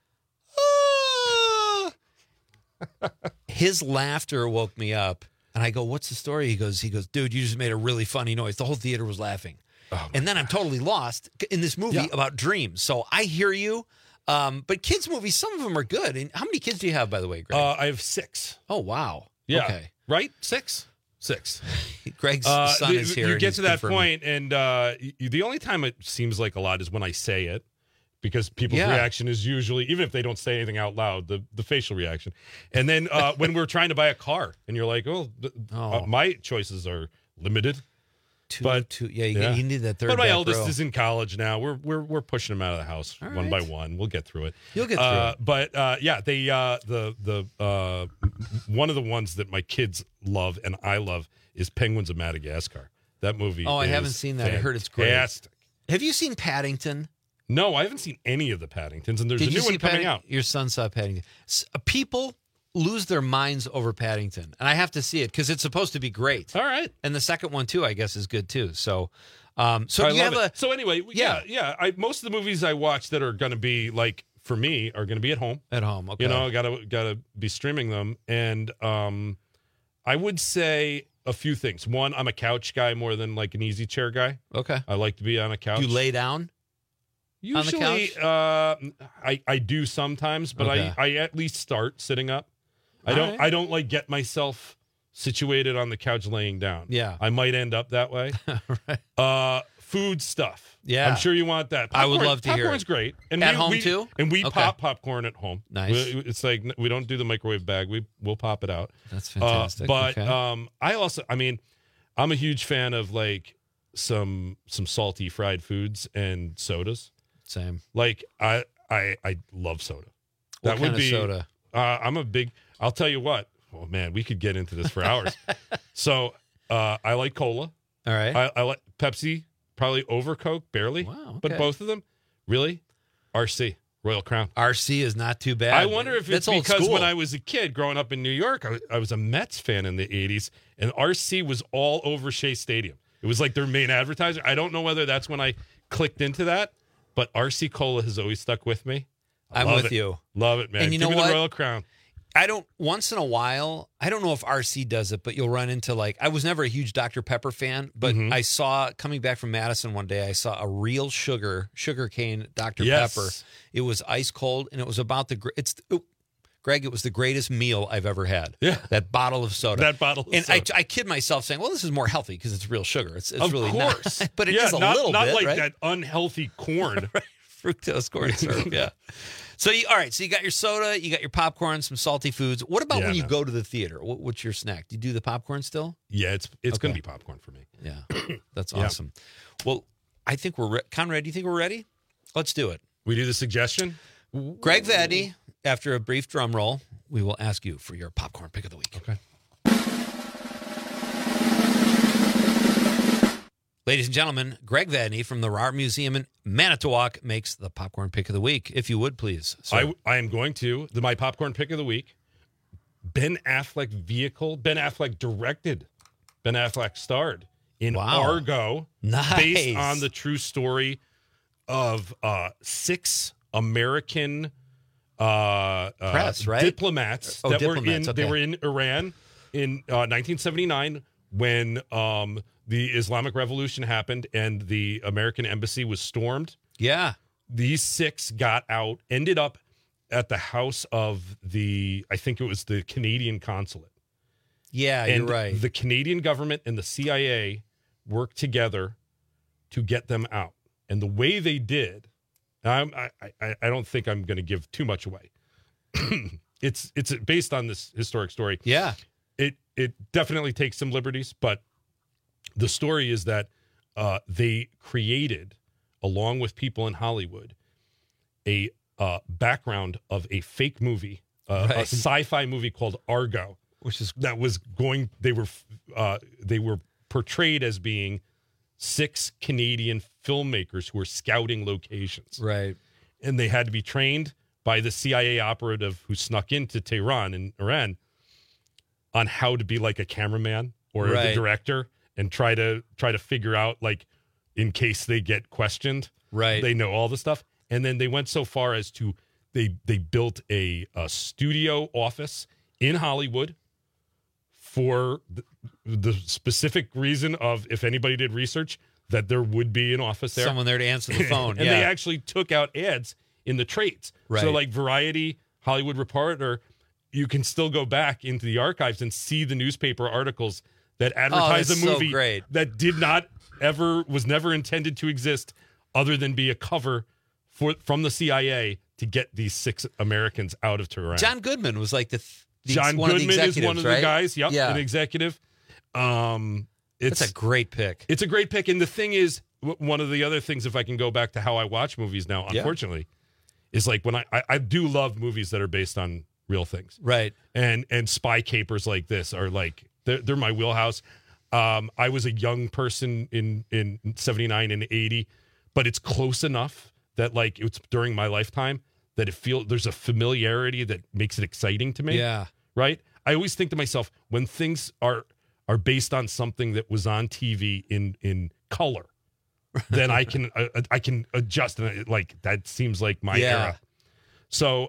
His laughter woke me up, and I go, "What's the story?" He goes, "Dude, you just made a really funny noise." The whole theater was laughing. And then I'm totally lost in this movie about dreams. So I hear you. But kids' movies, some of them are good. And how many kids do you have, by the way, Greg?
I have 6.
Oh, wow.
Yeah.
Okay.
Right? 6?
Greg's son is here.
You get to that point, and the only time it seems like a lot is when I say it, because people's reaction is usually, even if they don't say anything out loud, the facial reaction. And then when we're trying to buy a car, and you're like, my choices are limited.
You need that third.
But my eldest
row.
is in college now. We're pushing him out of the house one by one. We'll get through it.
You'll get through it.
But the one of the ones that my kids love and I love is Penguins of Madagascar. That movie.
Oh, I haven't seen that. I heard it's great.
Fantastic.
Have you seen Paddington?
No, I haven't seen any of the Paddingtons, and there's a new one coming out.
Your son saw Paddington. People lose their minds over Paddington, and I have to see it because it's supposed to be great.
All right,
and the second one too, I guess, is good too. So, so you have
So anyway, most of the movies I watch that are going to be like for me are going to be at home.
At home, okay.
You know, gotta be streaming them, and I would say a few things. One, I'm a couch guy more than like an easy chair guy.
Okay,
I like to be on a couch.
You lay down.
Usually, I do sometimes, but
Okay.
I at least start sitting up.
All right.
I don't like get myself situated on the couch laying down.
Yeah.
I might end up that way. Food stuff.
Yeah.
I'm sure you want that.
I would love to hear
Popcorn's
it.
great.
At home, too?
And we
Okay.
pop popcorn at home.
Nice.
It's like we don't do the microwave bag. We'll pop it out.
That's fantastic.
But
Okay.
I'm a huge fan of like some salty fried foods and sodas.
Same.
Like I love soda.
What kind of soda?
I'm a big. I'll tell you what. Oh man, we could get into this for hours. So I like cola.
All right.
I like Pepsi, probably over Coke, barely.
Wow.
But
okay.
both of them, really, RC, Royal Crown.
RC is not too bad.
I wonder if it's
That's old
because
school.
when I was a kid growing up in New York, I was a Mets fan in the 80s, and RC was all over Shea Stadium. It was like their main advertiser. I don't know whether that's when I clicked into that, but RC Cola has always stuck with me.
I'm
Love
with
it.
you.
Love it, man.
And you
Give
know
me
what?
the Royal Crown.
I don't, once in a while, I don't know if RC does it, but you'll run into like, I was never a huge Dr. Pepper fan, but I saw, coming back from Madison one day, I saw a real sugar cane Dr.
Yes.
Pepper. It was ice cold, and it was about Greg, it was the greatest meal I've ever had.
Yeah.
That bottle of soda.
That bottle of
and
soda.
I kid myself saying, well, this is more healthy because it's real sugar. It's
Of
really
course.
not. But it
Yeah,
is a
not
little bit,
like
right?
that unhealthy corn.
Right. Fructose corn syrup, yeah. So, all right, so you got your soda, you got your popcorn, some salty foods. What about when you go to the theater? What's your snack? Do you do the popcorn still?
Yeah, it's going to be popcorn for me.
Yeah, that's
Yeah.
awesome. Well, I think we're Conrad, do you think we're ready? Let's do it.
We do the suggestion?
Greg Vadney, after a brief drum roll, we will ask you for your popcorn pick of the week.
Okay.
Ladies and gentlemen, Greg Vadney from the Art Museum in Manitowoc makes the popcorn pick of the week. If you would, please. Sir.
I am going to. My popcorn pick of the week, Ben Affleck vehicle. Ben Affleck directed. Ben Affleck starred in Argo.
Nice.
Based on the true story of 6 American
press, right?
diplomats
Oh,
that
diplomats,
they
okay.
were in Iran in 1979 when the Islamic Revolution happened and the American embassy was stormed.
Yeah.
These 6 got out, ended up at the house of I think it was the Canadian consulate.
Yeah,
And
you're right.
the Canadian government and the CIA worked together to get them out. And the way they did, I don't think I'm going to give too much away. It's based on this historic story.
Yeah.
It definitely takes some liberties, but the story is that they created, along with people in Hollywood, a background of a fake movie, a sci-fi movie called Argo, they were portrayed as being 6 Canadian filmmakers who were scouting locations.
Right.
And they had to be trained by the CIA operative who snuck into Tehran in Iran on how to be like a cameraman or the
Right.
director and try to figure out, like, in case they get questioned,
Right.
they know all the stuff. And then they went so far as to they built a studio office in Hollywood for the specific reason of, if anybody did research, that there would be an office there.
Someone there to answer the phone.
And
yeah.
they actually took out ads in the trades.
Right.
So like Variety, Hollywood Reporter, you can still go back into the archives and see the newspaper articles that advertise
that's
a movie
so great.
that was never intended to exist other than be a cover from the CIA to get these 6 Americans out of Tehran.
John Goodman was like
John
one
Goodman
of the
is one of the
right?
guys. Yep,
Yeah.
an executive.
That's a great pick.
It's a great pick. And the thing is, one of the other things, if I can go back to how I watch movies now, unfortunately, is like when I do love movies that are based on real things.
Right.
And spy capers like this are like, they're my wheelhouse. I was a young person in 79 and 80, but it's close enough that like it's during my lifetime that there's a familiarity that makes it exciting to me.
Yeah.
right? I always think to myself, when things are based on something that was on TV in color, then I can adjust, and like that seems like my era. So,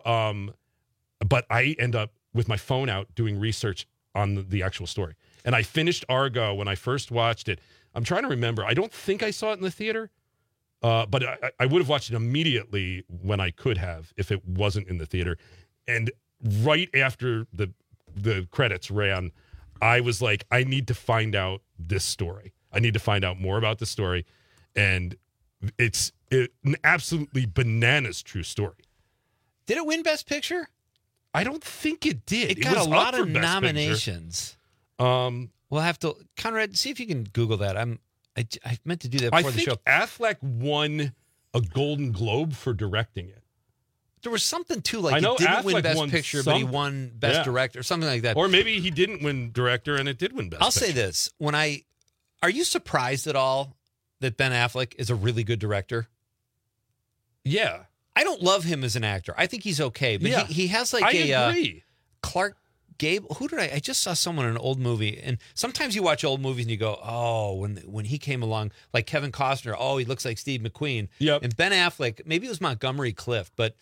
but I end up with my phone out doing research on the actual story. And I finished Argo when I first watched it. I'm trying to remember. I don't think I saw it in the theater, but I would have watched it immediately when I could have if it wasn't in the theater. And right after the credits ran, I was like, I need to find out this story. I need to find out more about the story. And it's an absolutely bananas true story.
Did it win Best Picture?
I don't think it did.
It got
was
a lot
up for
of
Best
nominations.
Picture.
We'll have to, Conrad, see if you can Google that. I meant to do that before the show.
I think Affleck won a Golden Globe for directing it.
There was something too, like
I know
he didn't
Affleck
win Best
won
Picture, but he won Best Director, or something like that.
Or maybe he didn't win Director and it did win Best
I'll
Picture.
say this: are you surprised at all that Ben Affleck is a really good director?
Yeah.
I don't love him as an actor. I think he's okay, but he has like
I agree.
Clark Gable. Who did I just saw someone in an old movie, and sometimes you watch old movies and you go, oh, when he came along, like Kevin Costner, oh, he looks like Steve McQueen.
Yep.
And Ben Affleck, maybe it was Montgomery Clift, but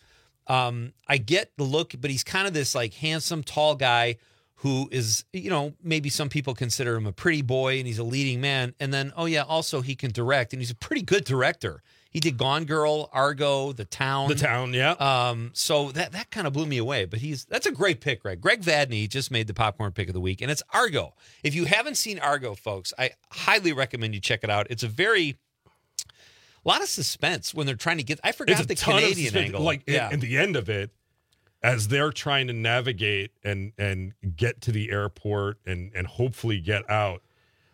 I get the look, but he's kind of this like handsome, tall guy who is, maybe some people consider him a pretty boy and he's a leading man. And then, also he can direct, and he's a pretty good director. He did Gone Girl, Argo, The Town.
The Town, yeah.
So that kind of blew me away. But that's a great pick, Greg. Greg Vadney just made the popcorn pick of the week, and it's Argo. If you haven't seen Argo, folks, I highly recommend you check it out. It's a lot of suspense when they're trying to get. I forgot the Canadian angle.
In the end of it, as they're trying to navigate and get to the airport and hopefully get out,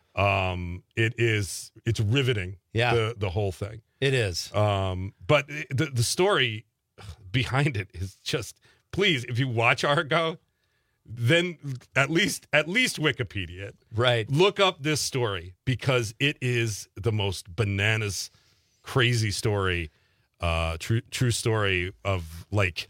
it's riveting.
Yeah,
the whole thing.
It is.
But the story behind it is just, please, if you watch Argo, then at least Wikipedia it.
Right.
Look up this story because it is the most bananas, crazy story, true story of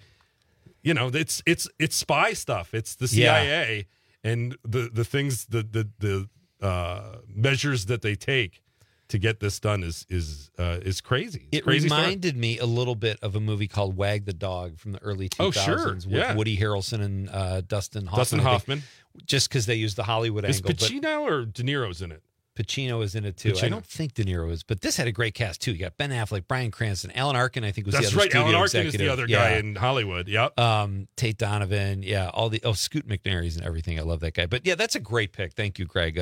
it's spy stuff. It's the CIA and the things the measures that they take to get this done is crazy.
It reminded me a little bit of a movie called Wag the Dog from the early 2000s.
Oh, sure.
With Woody Harrelson and Dustin Hoffman.
Dustin Hoffman.
Just because they used the Hollywood angle.
Is Pacino or De Niro's in it?
Pacino is in it too.
Pacino.
I don't think De Niro is, but this had a great cast too. You got Ben Affleck, Bryan Cranston, Alan Arkin. I think was
That's
the other
right.
studio
Alan Arkin
executive.
is the other guy in Hollywood. Yep.
Tate Donovan. Yeah. Scoot McNairy's and everything. I love that guy. But yeah, that's a great pick. Thank you, Greg.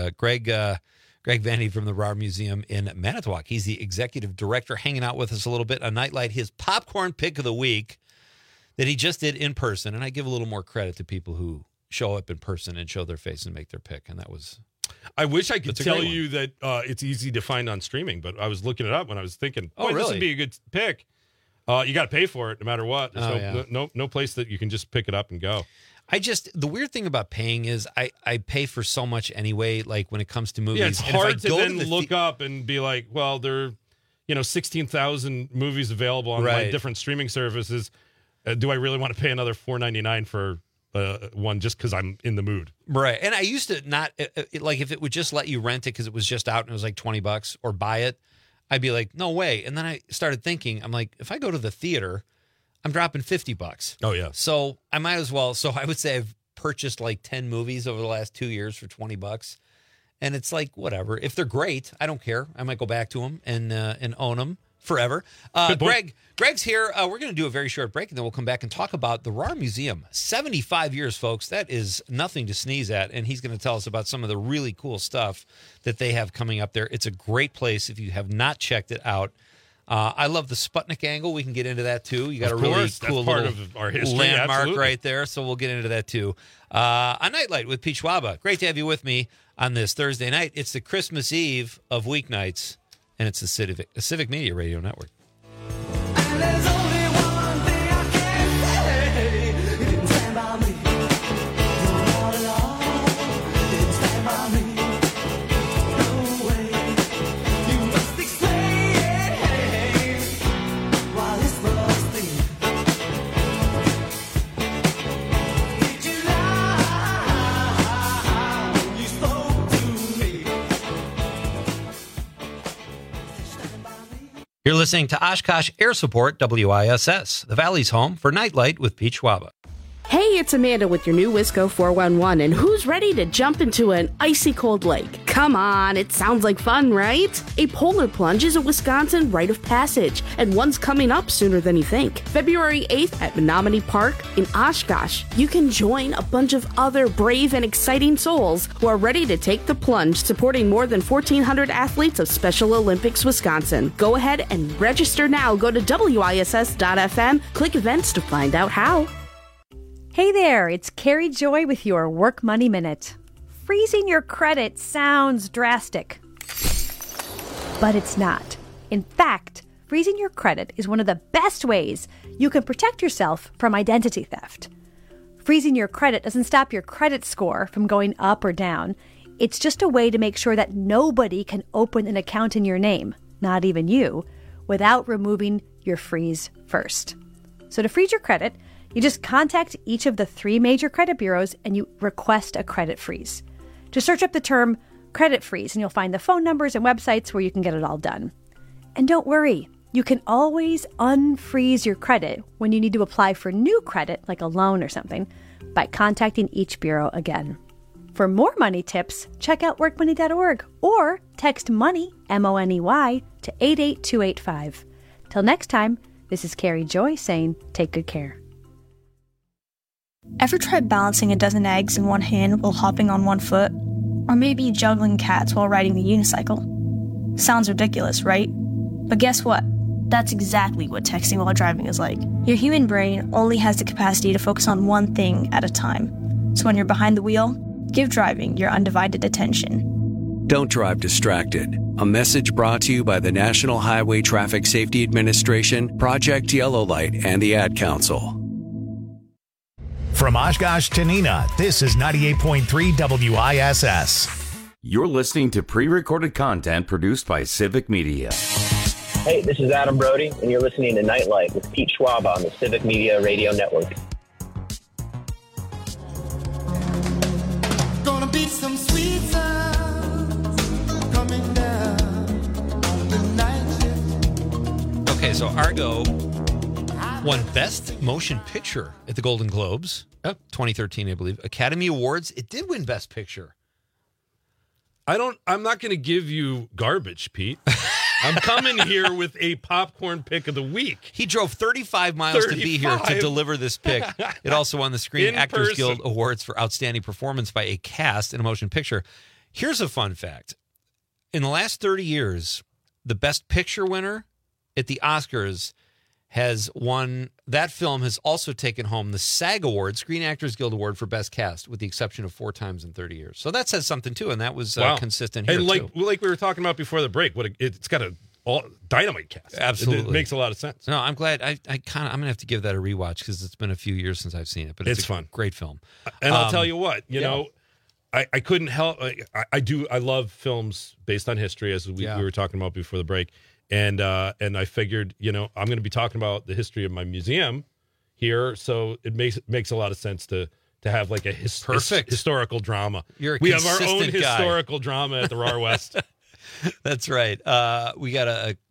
Greg Vandy from the RAR Museum in Manitowoc. He's the executive director, hanging out with us a little bit on Nightlight. His popcorn pick of the week that he just did in person, and I give a little more credit to people who show up in person and show their face and make their pick, and that was.
I wish I could tell you that it's easy to find on streaming, but I was looking it up when I was thinking,
really?
This would be a good pick. You got to pay for it no matter what. There's no place that you can just pick it up and go.
The weird thing about paying is I pay for so much anyway, like when it comes to movies.
Yeah, it's hard to then look up and be like, well, there are 16,000 movies available on my different streaming services. Do I really want to pay another $4.99 for one just because I'm in the mood?
Right. And I used to not, like if it would just let you rent it because it was just out and it was like $20 or buy it, I'd be like, no way. And then I started thinking, I'm like, if I go to the theater, I'm dropping $50.
Oh, yeah.
So I might as well. So I would say I've purchased like 10 movies over the last 2 years for $20. And it's like, whatever. If they're great, I don't care. I might go back to them and own them forever. Greg's here. We're going to do a very short break, and then we'll come back and talk about the RAR Museum. 75 years, folks. That is nothing to sneeze at. And he's going to tell us about some of the really cool stuff that they have coming up there. It's a great place if you have not checked it out. I love the Sputnik angle. We can get into that, too. You got a really cool little
our history,
landmark right there, so we'll get into that, too. On Nightlight with Pete Schwaba. Great to have you with me on this Thursday night. It's the Christmas Eve of weeknights, and it's the Civic Media Radio Network. You're listening to Oshkosh Air Support, WISS, the Valley's home for Nightlight with Pete Schwaba.
Hey, it's Amanda with your new Wisco 411, and who's ready to jump into an icy cold lake? Come on, it sounds like fun, right? A polar plunge is a Wisconsin rite of passage, and one's coming up sooner than you think. February 8th at Menominee Park in Oshkosh. You can join a bunch of other brave and exciting souls who are ready to take the plunge, supporting more than 1,400 athletes of Special Olympics Wisconsin. Go ahead and register now. Go to WISS.FM, click events to find out how.
Hey there, it's Carrie Joy with your Work Money Minute. Freezing your credit sounds drastic, but it's not. In fact, freezing your credit is one of the best ways you can protect yourself from identity theft. Freezing your credit doesn't stop your credit score from going up or down. It's just a way to make sure that nobody can open an account in your name, not even you, without removing your freeze first. So to freeze your credit, you just contact each of the 3 major credit bureaus and you request a credit freeze. Just search up the term credit freeze and you'll find the phone numbers and websites where you can get it all done. And don't worry, you can always unfreeze your credit when you need to apply for new credit, like a loan or something, by contacting each bureau again. For more money tips, check out workmoney.org or text MONEY, MONEY, to 88285. Till next time, this is Carrie Joy saying take good care.
Ever tried balancing a dozen eggs in one hand while hopping on one foot? Or maybe juggling cats while riding the unicycle? Sounds ridiculous, right? But guess what? That's exactly what texting while driving is like. Your human brain only has the capacity to focus on one thing at a time. So when you're behind the wheel, give driving your undivided attention.
Don't drive distracted. A message brought to you by the National Highway Traffic Safety Administration, Project Yellow Light, and the Ad Council.
From Oshkosh to Neenah, this is 98.3 WISS.
You're listening to pre-recorded content produced by Civic Media.
Hey, this is Adam Brody, and you're listening to Nightlight with Pete Schwaba on the Civic Media Radio Network.
Gonna be some sweet sounds coming down on the night shift.
Okay, so Argo won Best Motion Picture at the Golden Globes, 2013, I believe. Academy Awards, it did win Best Picture.
I'm not going to give you garbage, Pete. I'm coming here with a popcorn pick of the week.
He drove 35 miles to be here to deliver this pick. It also won the Screen Actors Guild Awards for Outstanding Performance by a Cast in a Motion Picture. Here's a fun fact. In the last 30 years, the Best Picture winner at the Oscars has won. That film has also taken home the SAG Award, Screen Actors Guild Award for Best Cast, with the exception of 4 times in 30 years. So that says something too, and that was consistent here
and
too.
like we were talking about before the break, it's got a dynamite cast.
Absolutely,
it makes a lot of sense.
No, I'm glad. I'm gonna have to give that a rewatch because it's been a few years since I've seen it. But it's fun, great film.
And I'll tell you what, you know, I couldn't help. I love films based on history, as we were talking about before the break. And I figured, you know, I'm going to be talking about the history of my museum here, so it makes a lot of sense to have like a historical drama. We have our own historical drama at the RAR West.
That's right. We got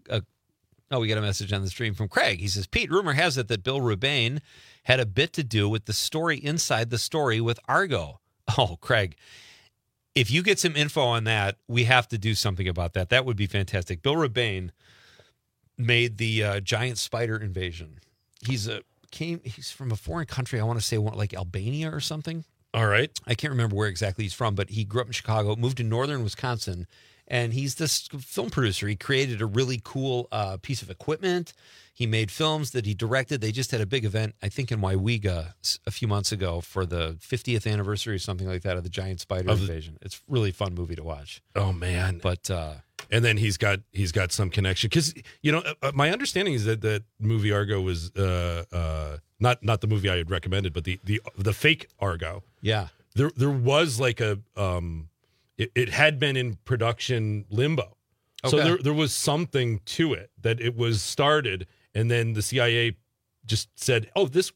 we got a message on the stream from Craig. He says, Pete, rumor has it that Bill Rubain had a bit to do with the story inside the story with Argo. Oh, Craig. If you get some info on that, we have to do something about that. That would be fantastic. Bill Rubain made the giant spider invasion. He's from a foreign country. I want to say like Albania or something.
All right.
I can't remember where exactly he's from, but he grew up in Chicago, moved to northern Wisconsin, and he's this film producer. He created a really cool piece of equipment. He made films that he directed. They just had a big event, I think, in Waiwega a few months ago for the 50th anniversary or something like that of the giant spider invasion. It's a really fun movie to watch.
Oh, man.
But
and then he's got some connection because, you know, my understanding is that movie Argo was not the movie I had recommended, but the fake Argo.
Yeah.
There was like a it had been in production limbo.
Okay.
So there was something to it, that it was started, and then the CIA just said, "Oh, this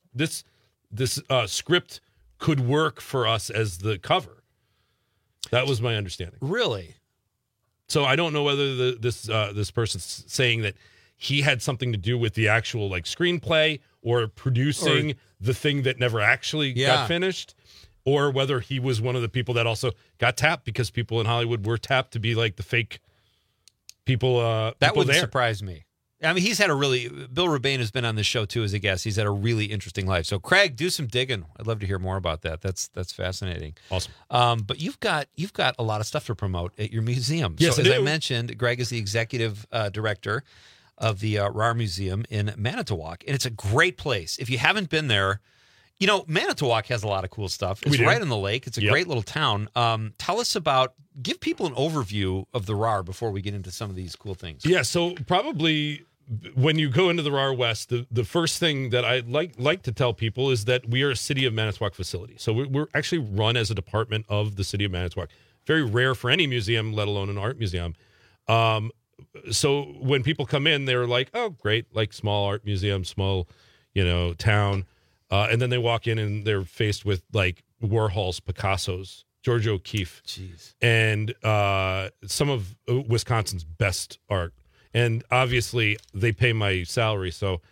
script could work for us as the cover." That was my understanding.
Really?
So I don't know whether this person's saying that he had something to do with the actual like screenplay or producing the thing that never actually got finished, or whether he was one of the people that also got tapped because people in Hollywood were tapped to be like the fake people.
That wouldn't
there.
surprise me. I mean, Bill Rebane has been on this show too as a guest. He's had a really interesting life. So Craig, do some digging. I'd love to hear more about that. That's fascinating.
Awesome.
But you've got a lot of stuff to promote at your museum.
Yes,
so
I
as
do.
I mentioned, Greg is the executive director of the RAR Museum in Manitowoc, and it's a great place. If you haven't been there, you know, Manitowoc has a lot of cool stuff. It's right on the lake. It's a great little town. Give people an overview of the RAR before we get into some of these cool things.
Yeah, so probably when you go into the RAR West, the first thing that I like to tell people is that we are a City of Manitowoc facility. So we're actually run as a department of the City of Manitowoc. Very rare for any museum, let alone an art museum. So when people come in, they're like, oh, great, like small art museum, small, town. And then they walk in and they're faced with like Warhol's, Picasso's, George O'Keeffe, and some of Wisconsin's best art. And obviously they pay my salary, so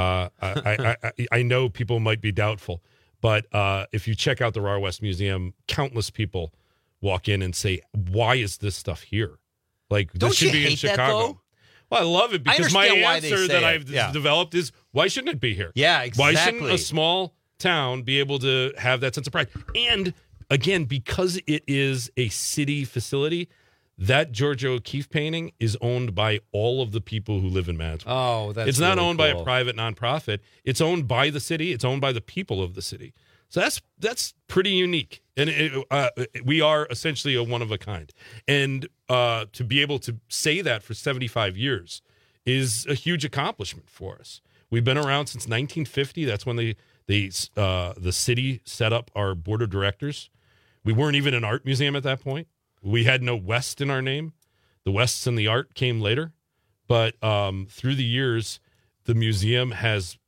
I know people might be doubtful. But if you check out the RAR West Museum, countless people walk in and say, why is this stuff here? Like, this should be in Chicago.
That, though?
Well, I love it because my answer that I've
Yeah.
developed is, why shouldn't it be here?
Yeah, exactly.
Why shouldn't a small town be able to have that sense of pride? And again, because it is a city facility, that George O'Keeffe painting is owned by all of the people who live in Manitowoc.
Oh, that's
It's not
really
owned by a
cool.
private nonprofit. It's owned by the city. It's owned by the people of the city. So that's pretty unique. And we are essentially a one of a kind. And to be able to say that for 75 years is a huge accomplishment for us. We've been around since 1950. That's when the city set up our board of directors. We weren't even an art museum at that point. We had no West in our name. The Wests and the art came later. But through the years, the museum has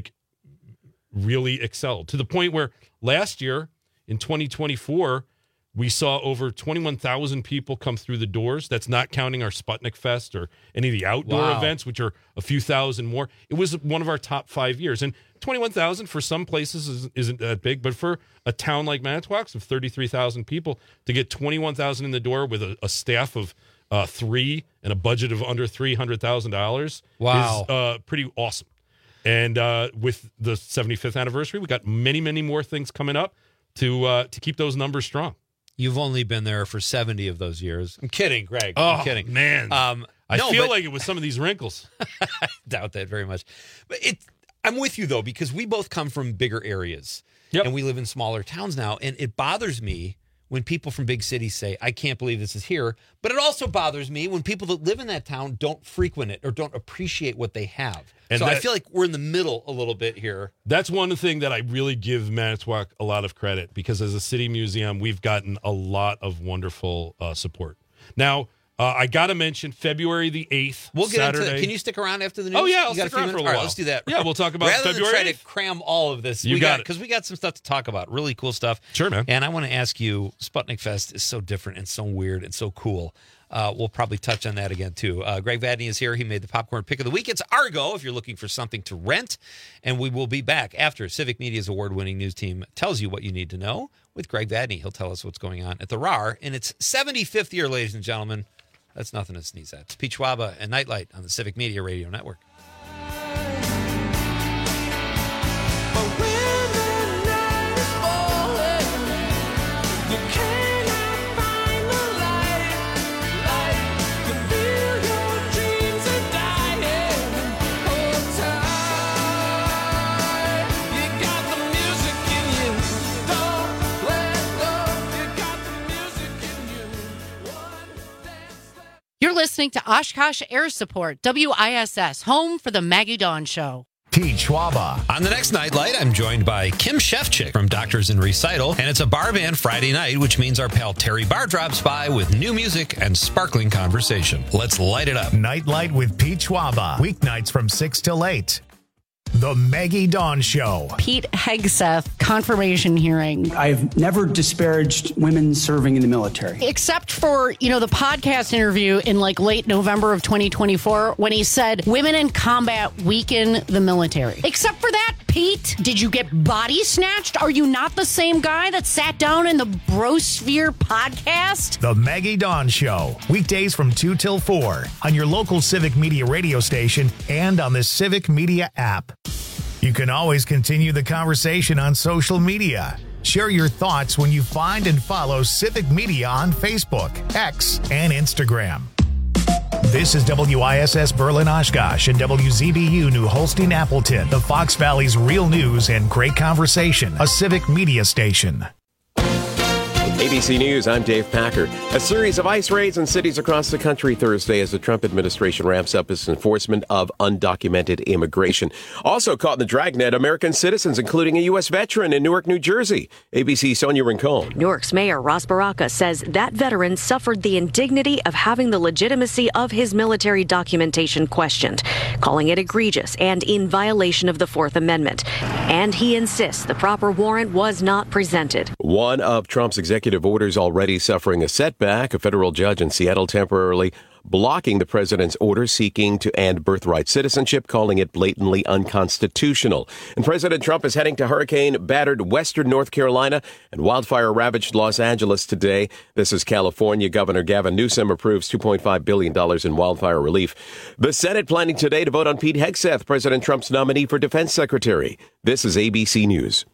really excelled to the point where last year in 2024, we saw over 21,000 people come through the doors. That's not counting our Sputnik Fest or any of the outdoor events, which are a few thousand more. It was one of our top 5 years. And 21,000 for some places isn't that big, but for a town like Manitowoc of 33,000 people, to get 21,000 in the door with a staff of 3 and a budget of under $300,000 is pretty awesome. And with the 75th anniversary, we got many, many more things coming up to keep those numbers strong.
You've only been there for 70 of those years. I'm kidding, Greg.
Oh,
I'm kidding.
Man. I feel like it was some of these wrinkles.
I doubt that very much. But I'm with you, though, because we both come from bigger areas.
Yep.
And we live in smaller towns now. And it bothers me when people from big cities say, I can't believe this is here. But it also bothers me when people that live in that town don't frequent it or don't appreciate what they have. And so I feel like we're in the middle a little bit here.
That's one thing that I really give Manitowoc a lot of credit, because as a city museum, we've gotten a lot of wonderful support. Now, I got to mention February the 8th,
We'll get
Saturday.
into it. Can you stick around after the news?
Oh, yeah, I'll
You got
stick around for a
All
little
right,
while.
let's do that.
Yeah, we'll talk about
Rather
February
than try
8th.
to cram all of this.
You got it.
Because we got some stuff to talk about. Really cool stuff.
Sure, man.
And I want to ask you, Sputnik Fest is so different and so weird and so cool. We'll probably touch on that again, too. Greg Vadney is here. He made the popcorn pick of the week. It's Argo if you're looking for something to rent. And we will be back after Civic Media's award-winning news team tells you what you need to know with Greg Vadney. He'll tell us what's going on at the RAR in its 75th year, ladies and gentlemen. That's nothing to sneeze at. It's Pete Schwaba and Nightlight on the Civic Media Radio Network.
You're listening to Oshkosh Air Support, WISS, home for the Maggie Dawn Show.
Pete Schwaba.
On the next Nightlight, I'm joined by Kim Shefchick from Doctors in Recital, and it's a bar band Friday night, which means our pal Terry Barr drops by with new music and sparkling conversation. Let's light it up.
Nightlight with Pete Schwaba. Weeknights from 6 till 8. The Maggie Dawn Show.
Pete Hegseth confirmation hearing.
I've never disparaged women serving in the military.
Except for, the podcast interview in late November of 2024 when he said women in combat weaken the military. Except for that, Pete, did you get body snatched? Are you not the same guy that sat down in the Brosphere podcast?
The Maggie Dawn Show. Weekdays from 2 till 4 on your local Civic Media radio station and on the Civic Media app. You can always continue the conversation on social media. Share your thoughts when you find and follow Civic Media on Facebook, X, and Instagram. This is WISS Berlin Oshkosh and WZBU New Holstein Appleton, the Fox Valley's real news and great conversation, a Civic Media station.
ABC News, I'm Dave Packer. A series of ICE raids in cities across the country Thursday as the Trump administration ramps up its enforcement of undocumented immigration. Also caught in the dragnet, American citizens, including a U.S. veteran in Newark, New Jersey. ABC's Sonia Rincon.
Newark's Mayor Ross Baraka says that veteran suffered the indignity of having the legitimacy of his military documentation questioned, calling it egregious and in violation of the Fourth Amendment. And he insists the proper warrant was not presented.
One of Trump's executive orders already suffering a setback. A federal judge in Seattle temporarily blocking the president's order seeking to end birthright citizenship, calling it blatantly unconstitutional. And President Trump is heading to hurricane-battered western North Carolina and wildfire-ravaged Los Angeles today. This is California. Governor Gavin Newsom approves $2.5 billion in wildfire relief. The Senate planning today to vote on Pete Hegseth, President Trump's nominee for defense secretary. This is ABC News.